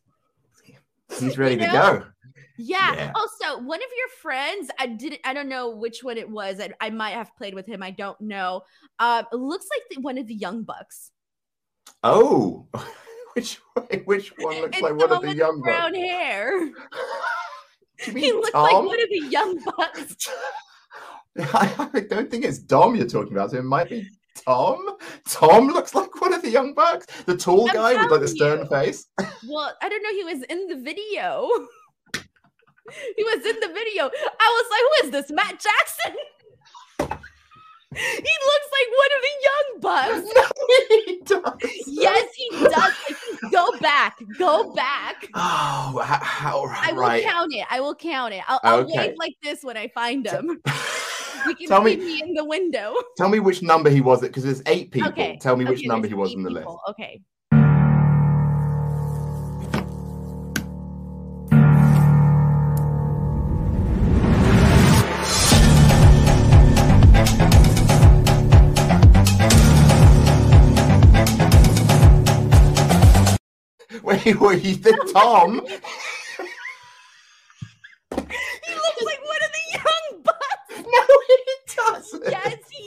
he's ready to go. Yeah. Also, one of your friends, I don't know which one it was. I might have played with him. I don't know. It looks like one of the Young Bucks. Oh. Which one looks like one of the Young Bucks? Brown hair. He looks like one of the Young Bucks. I don't think it's Dom you're talking about. So it might be Tom. Tom looks like one of the Young Bucks. The tall guy with like the stern face. Well, I don't know. He was in the video. He was in the video. I was like, who is this? Matt Jackson? He looks like one of the Young Bucks. No, he does. Yes, he does. Go back. Oh, how I will count it. I'll wave like this when I find him. You can see me in the window. Tell me which number he was, because there's 8 people. Okay. Tell me which number he was in the list. Okay. Wait, you think Tom? Yes, he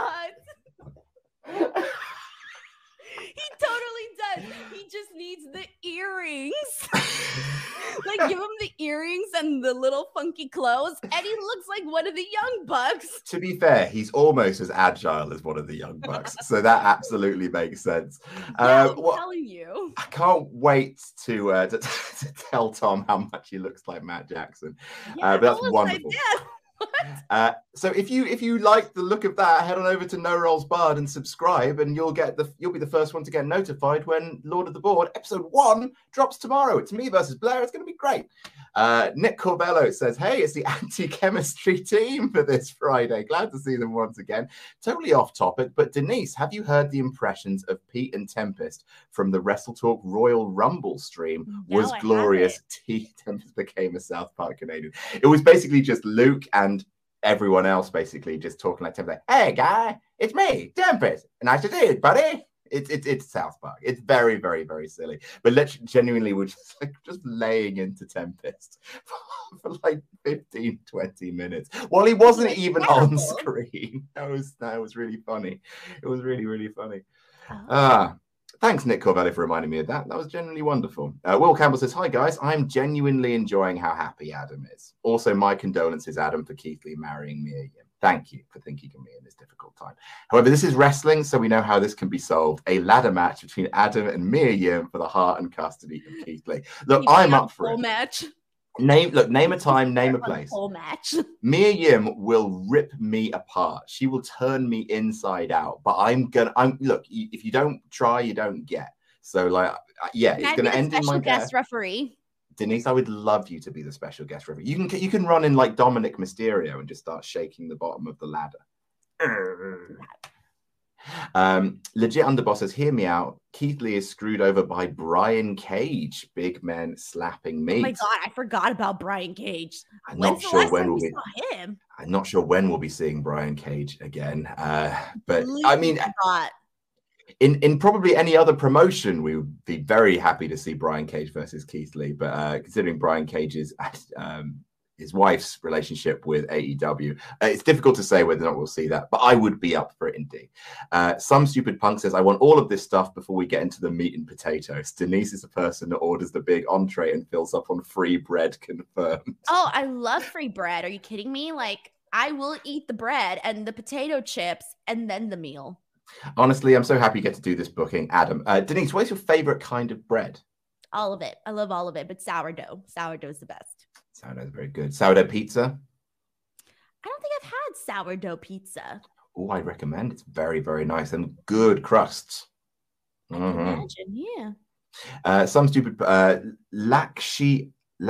does. He totally does. He just needs the earrings. Like, give him the earrings and the little funky clothes, and he looks like one of the Young Bucks. To be fair, he's almost as agile as one of the Young Bucks, so that absolutely makes sense. Yeah, I'm telling you. I can't wait to tell Tom how much he looks like Matt Jackson. Yeah, but that's wonderful. So if you like the look of that, head on over to No Rolls Barred and subscribe, and you'll be the first one to get notified when Lord of the Board episode 1 drops tomorrow. It's me versus Blair. It's going to be great. Nick Corbello says, hey, it's the anti-chemistry team for this Friday. Glad to see them once again. Totally off topic, but Denise, have you heard the impressions of Pete and Tempest from the Wrestle Talk Royal Rumble stream? No, Was I glorious. Tempest became a South Park Canadian. It was basically just Luke and everyone else basically just talking like Tempest, like, hey guy, it's me, Tempest. Nice to see you, buddy. It's South Park. It's very, very, very silly. But genuinely, we're just laying into Tempest for like 15, 20 minutes while he wasn't even on screen. That was really funny. It was really, really funny. Thanks, Nick Corvelli, for reminding me of that. That was genuinely wonderful. Will Campbell says, hi, guys. I'm genuinely enjoying how happy Adam is. Also, my condolences, Adam, for Keith Lee marrying Mia Yim. Thank you for thinking of me in this difficult time. However, this is wrestling, so we know how this can be solved. A ladder match between Adam and Mia Yim for the heart and custody of Keith Lee. Look, I'm up for it. Match. Name a time, name a place. Whole match. Mia Yim will rip me apart. She will turn me inside out. But look, if you don't try, you don't get. So it's gonna end in my guest referee. Denise, I would love you to be the special guest referee. You can run in like Dominic Mysterio and just start shaking the bottom of the ladder. Legit Underboss says, hear me out. Keith Lee is screwed over by Brian Cage. Big men slapping meat. Oh my god, I forgot about Brian Cage. I'm not sure when we'll be seeing Brian Cage again. But I mean, in probably any other promotion, we would be very happy to see Brian Cage versus Keith Lee. But considering Brian Cage's his wife's relationship with AEW, it's difficult to say whether or not we'll see that, but I would be up for it indeed. Some stupid punk says, I want all of this stuff before we get into the meat and potatoes. Denise is the person that orders the big entree and fills up on free bread, confirmed. Oh, I love free bread. Are you kidding me? Like, I will eat the bread and the potato chips and then the meal. Honestly, I'm so happy you get to do this booking. Adam, Denise, what is your favorite kind of bread? All of it. I love all of it, but sourdough. Sourdough is the best. Sourdough is very good. Sourdough pizza? I don't think I've had sourdough pizza. Oh, I recommend. It's very, very nice and good crusts. I can imagine, yeah. Some stupid Lakshmi.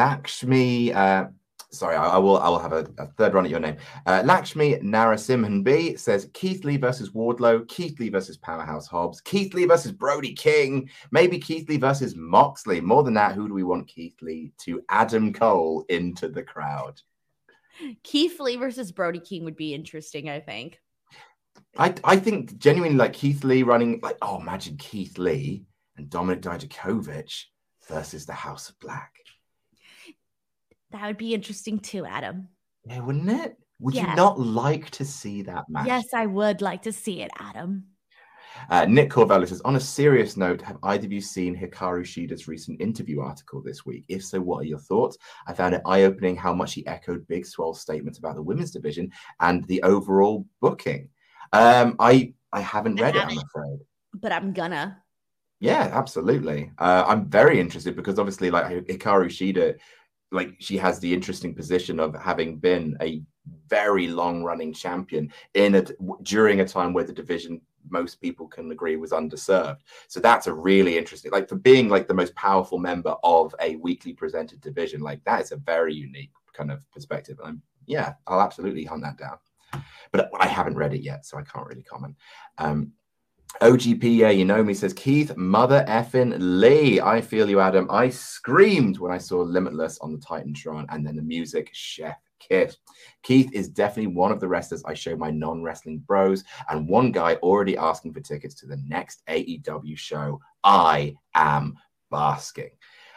Sorry, I will have a third run at your name. Lakshmi Narasimhan B says Keith Lee versus Wardlow, Keith Lee versus Powerhouse Hobbs, Keith Lee versus Brody King, maybe Keith Lee versus Moxley. More than that, who do we want Keith Lee to Adam Cole into the crowd? Keith Lee versus Brody King would be interesting, I think. I think genuinely, like Keith Lee running, like, oh, imagine Keith Lee and Dominik Dijakovic versus the House of Black. That would be interesting too, Adam. Yeah, wouldn't it? Would you not like to see that match? Yes, I would like to see it, Adam. Nick Corvello says, on a serious note, have either of you seen Hikaru Shida's recent interview article this week? If so, what are your thoughts? I found it eye-opening how much he echoed Big Swell's statements about the women's division and the overall booking. I haven't read it, I'm afraid. But I'm gonna. Yeah, absolutely. I'm very interested because obviously, like, Hikaru Shida, like, she has the interesting position of having been a very long-running champion during a time where the division, most people can agree, was underserved. So that's a really interesting, like, for being like the most powerful member of a weekly presented division, like, that is a very unique kind of perspective. And I'll absolutely hunt that down. But I haven't read it yet, so I can't really comment. OGP, yeah, you know me, says Keith mother effing Lee. I feel you, Adam. I screamed when I saw Limitless on the Titantron and then the music Chef Kiss. Keith is definitely one of the wrestlers I show my non-wrestling bros, and one guy already asking for tickets to the next AEW show. I am basking.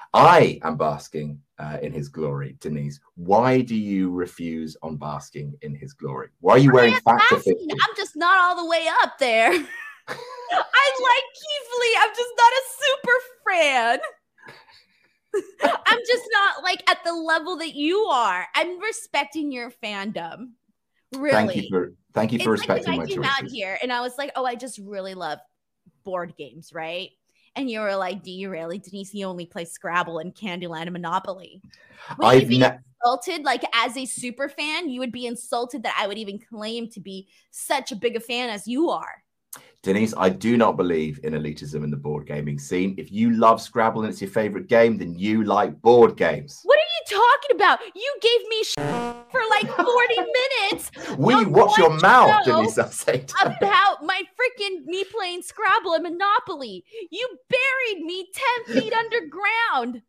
I am basking in his glory, Denise. Why do you refuse on basking in his glory? Why are you wearing Factor 50? I'm just not all the way up there. I like Keith Lee. I'm just not a super fan. I'm just not like at the level that you are. I'm respecting your fandom. Really. Thank you for respecting my choices. I came out here and I was like, oh, I just really love board games, right? And you were like, do you really, Denise? You only play Scrabble and Candyland and Monopoly. Would you be insulted, like as a super fan? You would be insulted that I would even claim to be such a big a fan as you are. Denise, I do not believe in elitism in the board gaming scene. If you love Scrabble and it's your favorite game, then you like board games. What are you talking about? You gave me for like 40 minutes. Watch your mouth, Denise. About my freaking me playing Scrabble and Monopoly. You buried me 10 feet underground.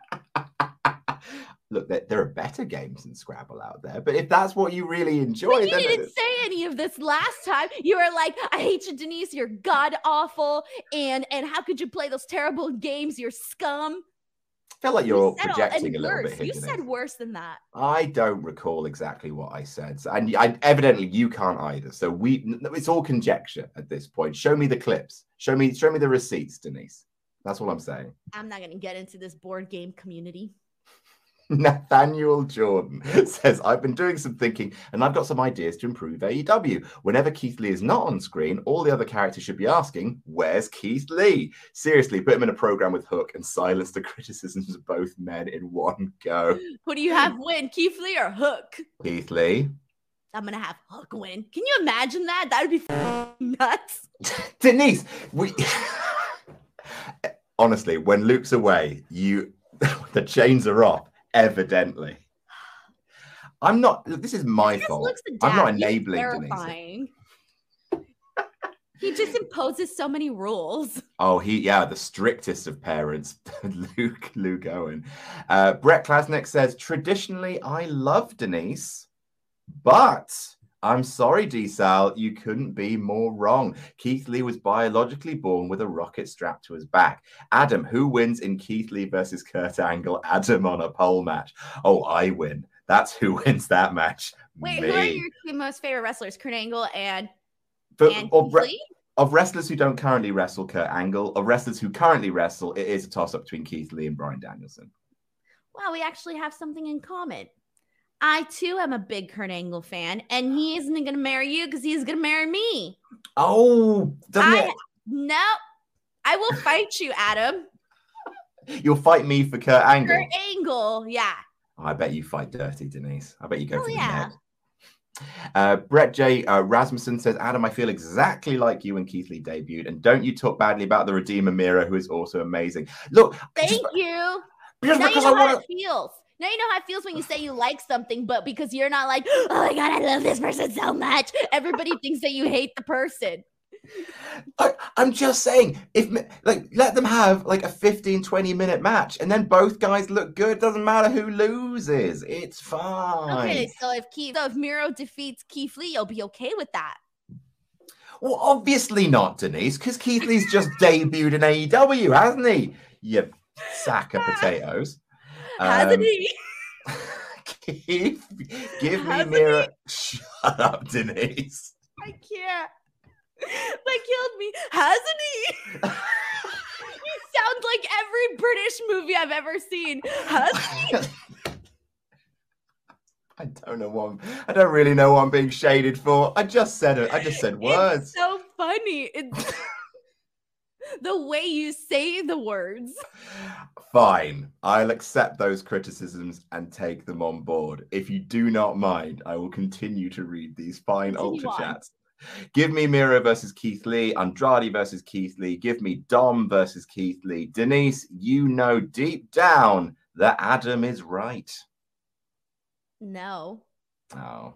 Look, there are better games than Scrabble out there, but if that's what you really enjoy... But you didn't say any of this last time. You were like, I hate you, Denise, you're god-awful, and how could you play those terrible games, you're scum? I feel like you're projecting a little bit here, You said worse than that. I don't recall exactly what I said, and evidently you can't either, so it's all conjecture at this point. Show me the clips. Show me the receipts, Denise. That's what I'm saying. I'm not going to get into this board game community. Nathaniel Jordan says, I've been doing some thinking and I've got some ideas to improve AEW. Whenever Keith Lee is not on screen, all the other characters should be asking, where's Keith Lee? Seriously, put him in a program with Hook and silence the criticisms of both men in one go. Who do you have win, Keith Lee or Hook? Keith Lee. I'm going to have Hook win. Can you imagine that? That would be nuts. Denise, honestly, when Luke's away, the chains are off. Evidently. I'm not. This is my fault. I'm not enabling Denise. He just imposes so many rules. Oh, the strictest of parents, Luke Owen. Brett Klasnick says, traditionally, I love Denise, but I'm sorry, D-Sal, you couldn't be more wrong. Keith Lee was biologically born with a rocket strapped to his back. Adam, who wins in Keith Lee versus Kurt Angle? Adam on a pole match. Oh, I win. That's who wins that match. Wait, Me. Who are your two most favorite wrestlers? Kurt Angle and Keith Lee? Of wrestlers who don't currently wrestle, Kurt Angle. Of wrestlers who currently wrestle, it is a toss-up between Keith Lee and Bryan Danielson. Wow, we actually have something in common. I, too, am a big Kurt Angle fan, and he isn't going to marry you because he's going to marry me. Oh, No, I will fight you, Adam. You'll fight me for Kurt Angle? Kurt Angle, yeah. Oh, I bet you fight dirty, Denise. I bet you go for the net. Brett J. Rasmussen says, Adam, I feel exactly like you when Keith Lee debuted, and don't you talk badly about the Redeemer Mira, who is also amazing. Look, Thank you. Just now because you know I how it feels. Now you know how it feels when you say you like something, but because you're not like, oh my God, I love this person so much. Everybody thinks that you hate the person. I'm just saying, let them have like a 15-20 minute match and then both guys look good. Doesn't matter who loses. It's fine. Okay, so if Miro defeats Keith Lee, you'll be okay with that. Well, obviously not, Denise, because Keith Lee's just debuted in AEW, hasn't he? You sack of potatoes. Hasn't he? Keith, give me Miro. Shut up, Denise. I can't. That killed me. Hasn't he? You sound like every British movie I've ever seen. Hasn't he? I don't really know what I'm being shaded for. I just said words. It's so funny. It's the way you say the words. Fine. I'll accept those criticisms and take them on board. If you do not mind, I will continue to read these fine Ultra Chats. Give me Miro versus Keith Lee, Andrade versus Keith Lee. Give me Dom versus Keith Lee. Denise, you know deep down that Adam is right. No. Oh.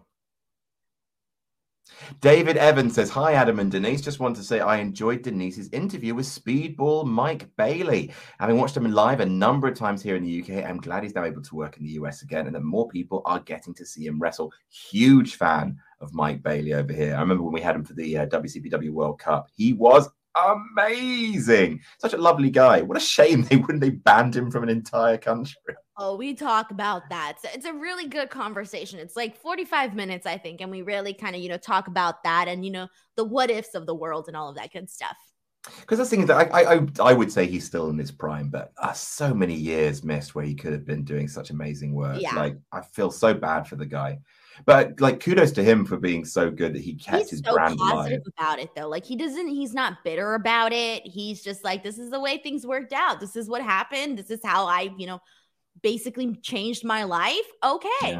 David Evans says, hi, Adam and Denise. Just want to say I enjoyed Denise's interview with Speedball Mike Bailey. Having watched him live a number of times here in the UK, I'm glad he's now able to work in the US again and that more people are getting to see him wrestle. Huge fan of Mike Bailey over here. I remember when we had him for the WCPW World Cup. He was amazing. Such a lovely guy. What a shame they banned him from an entire country. Oh, we talk about that. So it's a really good conversation. It's like 45 minutes, I think. And we really kind of, talk about that and, the what ifs of the world and all of that good stuff. Because the thing is that I would say he's still in his prime, but so many years missed where he could have been doing such amazing work. Yeah. Like, I feel so bad for the guy. But like, kudos to him for being so good that he kept his brand alive. He's so positive about it, though. Like, he's not bitter about it. He's just like, this is the way things worked out. This is what happened. This is how I, basically changed my life. Okay.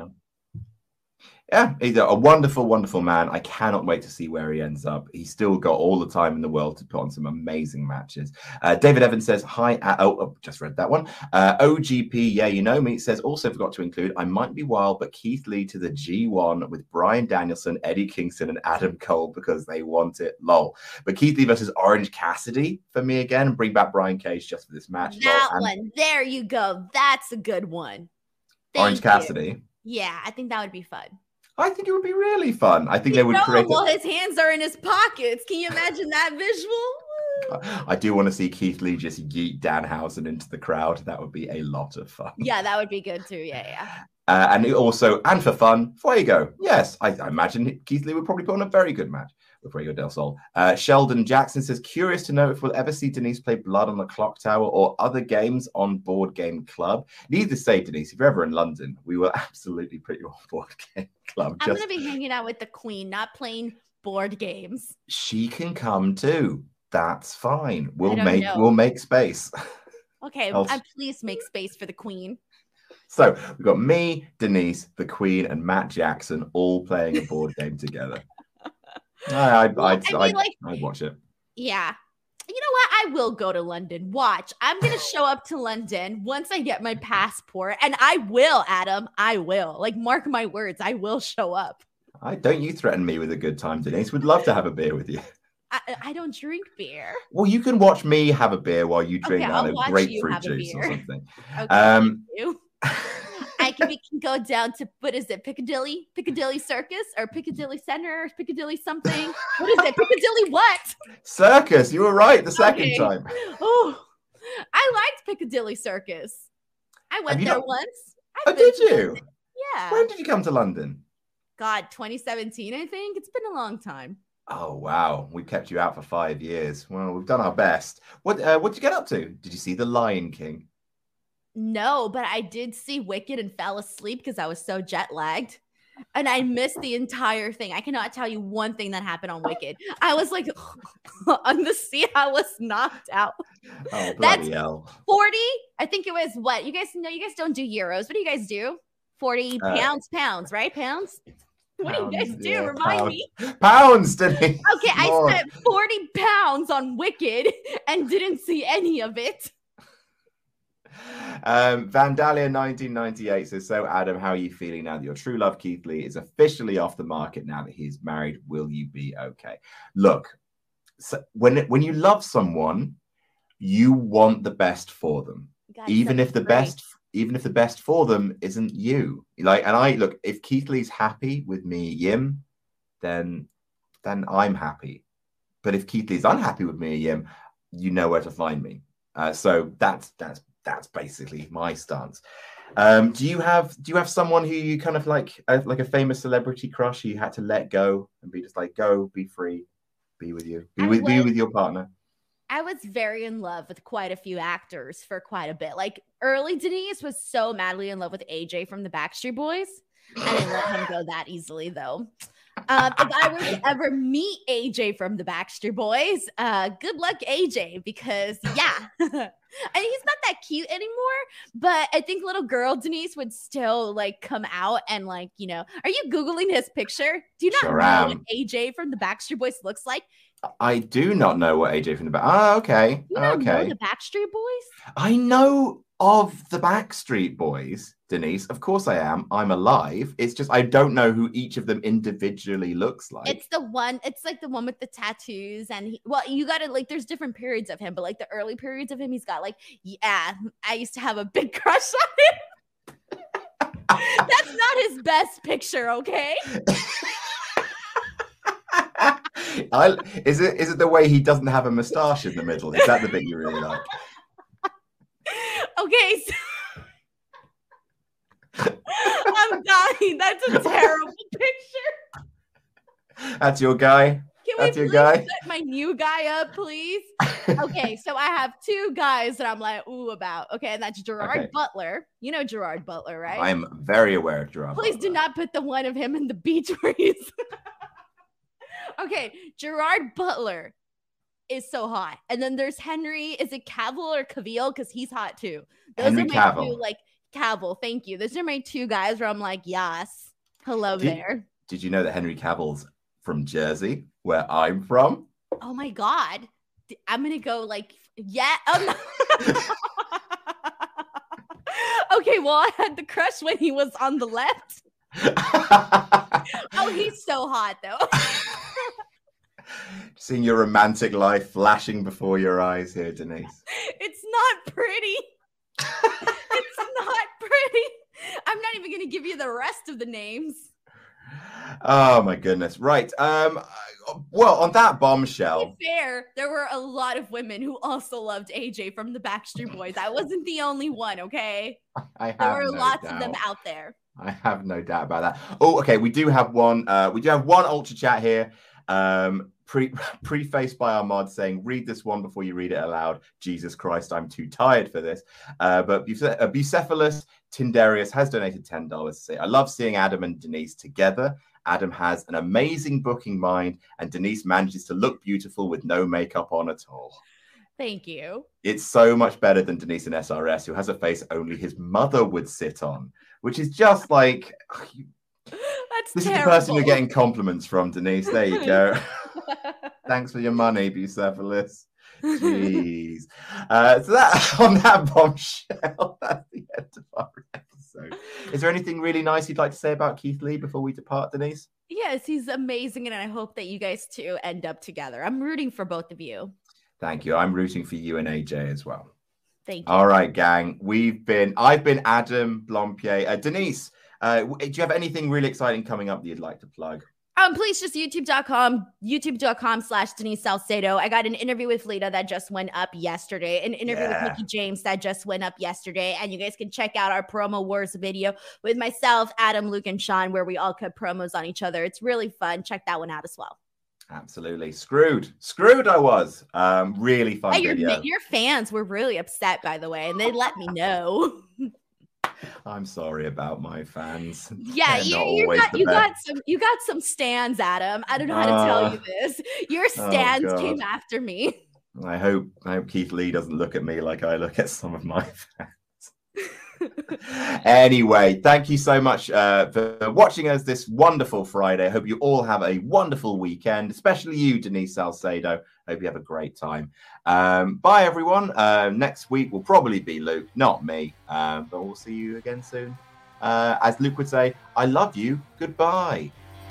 Yeah, he's a wonderful, wonderful man. I cannot wait to see where he ends up. He's still got all the time in the world to put on some amazing matches. David Evans says, hi. Just read that one. OGP, yeah, you know me, says, also forgot to include, I might be wild, but Keith Lee to the G1 with Bryan Danielson, Eddie Kingston, and Adam Cole because they want it. Lol. But Keith Lee versus Orange Cassidy for me again. Bring back Brian Cage just for this match. That one. There you go. That's a good one. Orange Cassidy. Yeah, I think that would be fun. I think it would be really fun. I think they would create. Well, his hands are in his pockets. Can you imagine that visual? I do want to see Keith Lee just yeet Danhausen into the crowd. That would be a lot of fun. Yeah, that would be good too. Yeah. And for fun, Fuego. Yes, I imagine Keith Lee would probably put on a very good match with Fuego del Sol. Sheldon Jackson says, curious to know if we'll ever see Denise play Blood on the Clock Tower or other games on Board Game Club. Needless to say, Denise, if you're ever in London, we will absolutely put you on Board Game Club. I'm going to be hanging out with the Queen, not playing board games. She can come too. That's fine. We'll make space. Okay, please make space for the Queen. So we've got me, Denise, the Queen, and Matt Jackson all playing a board game together. I'd watch it. Yeah. You know what? I will go to London. Watch. I'm going to show up to London once I get my passport. And I will, Adam. I will. Like, mark my words. I will show up. Don't you threaten me with a good time, Denise. We'd love to have a beer with you. I don't drink beer. Well, you can watch me have a beer while you drink grapefruit juice or something. Okay, we can go down to, what is it, Piccadilly Circus or Piccadilly Center or Piccadilly something? What is it? Piccadilly what? Circus. You were right the second time. Oh, I liked Piccadilly Circus. I went there once. Did you? Yeah. When did you come to London? God, 2017, I think. It's been a long time. Oh, wow. We kept you out for 5 years. Well, we've done our best. What did you get up to? Did you see The Lion King? No, but I did see Wicked and fell asleep because I was so jet lagged. And I missed the entire thing. I cannot tell you one thing that happened on Wicked. I was like on the seat. I was knocked out. Oh, bloody hell. 40. I think it was what? You guys don't do euros. What do you guys do? 40 pounds, right? Pounds? What do you guys do? Yeah, Remind me. Pounds, didn't he? Okay, I spent 40 pounds on Wicked and didn't see any of it. Vandalia 1998 says, so Adam, how are you feeling now that your true love Keith Lee is officially off the market now that he's married? Will you be okay? Look, so when you love someone, you want the best for them, even if the best for them isn't you. If Keith Lee's happy with me, Yim, then I'm happy. But if Keith Lee's unhappy with me, Yim, you know where to find me. So that's basically my stance. Do you have someone who you kind of like a famous celebrity crush who you had to let go and be just like, go, be free, be with you, be with your partner? I was very in love with quite a few actors for quite a bit. Like early Denise was so madly in love with AJ from the Backstreet Boys. I didn't let him go that easily though. If I were to ever meet AJ from the Backstreet Boys, good luck, AJ, because and he's not that cute anymore, but I think little girl Denise would still like come out and like, are you Googling his picture? Do you not know what AJ from the Backstreet Boys looks like? I do not know what AJ from the okay. You don't know the Backstreet Boys? I know of the Backstreet Boys, Denise. Of course I am. I'm alive. It's just I don't know who each of them individually looks like. It's like the one with the tattoos, and you got to like. There's different periods of him, but like the early periods of him, he's got like, I used to have a big crush on him. That's not his best picture, okay? Is it the way he doesn't have a moustache in the middle? Is that the bit you really like? Okay, so I'm dying. That's a terrible picture. That's your guy? Can That's we your please guy? set my new guy up, please? Okay, so I have two guys that I'm like, ooh, about. Okay, and that's Gerard Butler. You know Gerard Butler, right? I'm very aware of Gerard Please Butler. do not put the one of him in the beach where he's... Okay, Gerard Butler is so hot. And then there's Henry. Is it Cavill or Cavill? Because he's hot too. Those Henry are my Cavill. two, like, Cavill, thank you. Those are my two guys where I'm like, yes, hello there. Did you know that Henry Cavill's from Jersey, where I'm from? Oh my God. I'm going to go like, yeah. Okay, well, I had the crush when he was on the left. Oh, he's so hot though. Seeing your romantic life flashing before your eyes here, Denise. It's not pretty. It's not pretty. I'm not even going to give you the rest of the names. Oh my goodness. Right. Well, on that bombshell. To be fair, there were a lot of women who also loved AJ from the Backstreet Boys. I wasn't the only one, okay? There were lots of them out there. I have no doubt about that. Oh, okay. We do have one Ultra Chat here. Prefaced by our mod saying, read this one before you read it aloud. Jesus Christ, I'm too tired for this. But Bucephalus Tindarius has donated $10 to say, I love seeing Adam and Denise together. Adam has an amazing booking mind, and Denise manages to look beautiful with no makeup on at all. Thank you. It's so much better than Denise in SRS, who has a face only his mother would sit on, which is just like... This terrible. Is the person you're getting compliments from, Denise. There you go. Thanks for your money, Bucephalus. Jeez. So that on that bombshell, that's the end of our episode. Is there anything really nice you'd like to say about Keith Lee before we depart, Denise? Yes, he's amazing, and I hope that you guys two end up together. I'm rooting for both of you. Thank you. I'm rooting for you and AJ as well. Thank you. All right, gang. I've been Adam Blompier. Denise, do you have anything really exciting coming up that you'd like to plug? Please just youtube.com/Denise Salcedo. I got an interview with Lita that just went up yesterday, an interview with Mickey James that just went up yesterday. And you guys can check out our Promo Wars video with myself, Adam, Luke, and Sean, where we all cut promos on each other. It's really fun. Check that one out as well. Absolutely. Screwed I was. Really fun video. Your fans were really upset, by the way, and they let me know. I'm sorry about my fans. Yeah, you got some stands, Adam. I don't know how to tell you this. Your stands came after me. I hope Keith Lee doesn't look at me like I look at some of my fans. Anyway, thank you so much for watching us this wonderful Friday. I hope you all have a wonderful weekend, especially you, Denise Salcedo. Hope you have a great time. Bye, everyone. Next week will probably be Luke, not me, but we'll see you again soon. As Luke would say, I love you. Goodbye.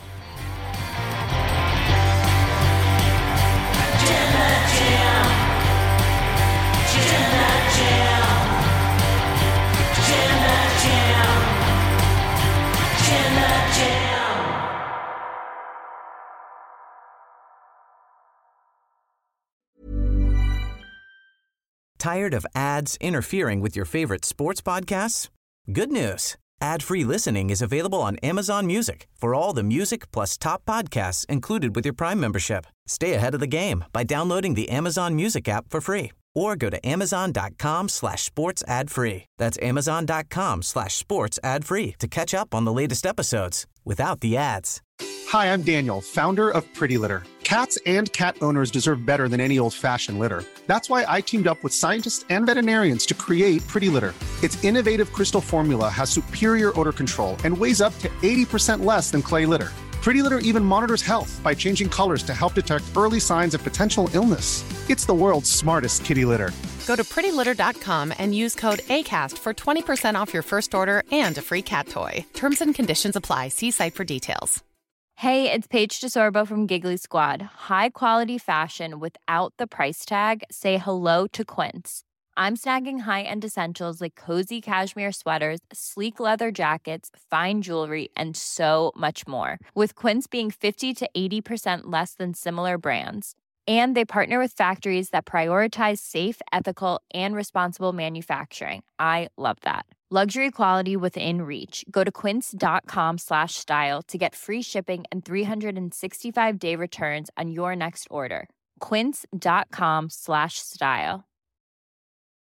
Tired of ads interfering with your favorite sports podcasts? Good news. Ad-free listening is available on Amazon Music for all the music plus top podcasts included with your Prime membership. Stay ahead of the game by downloading the Amazon Music app for free or go to amazon.com/sports ad free. That's amazon.com/sports ad free to catch up on the latest episodes without the ads. Hi, I'm Daniel, founder of Pretty Litter. Cats and cat owners deserve better than any old-fashioned litter. That's why I teamed up with scientists and veterinarians to create Pretty Litter. Its innovative crystal formula has superior odor control and weighs up to 80% less than clay litter. Pretty Litter even monitors health by changing colors to help detect early signs of potential illness. It's the world's smartest kitty litter. Go to prettylitter.com and use code ACAST for 20% off your first order and a free cat toy. Terms and conditions apply. See site for details. Hey, it's Paige DeSorbo from Giggly Squad. High quality fashion without the price tag. Say hello to Quince. I'm snagging high-end essentials like cozy cashmere sweaters, sleek leather jackets, fine jewelry, and so much more. With Quince being 50 to 80% less than similar brands. And they partner with factories that prioritize safe, ethical, and responsible manufacturing. I love that. Luxury quality within reach. Go to quince.com/style to get free shipping and 365-day returns on your next order. Quince.com/style.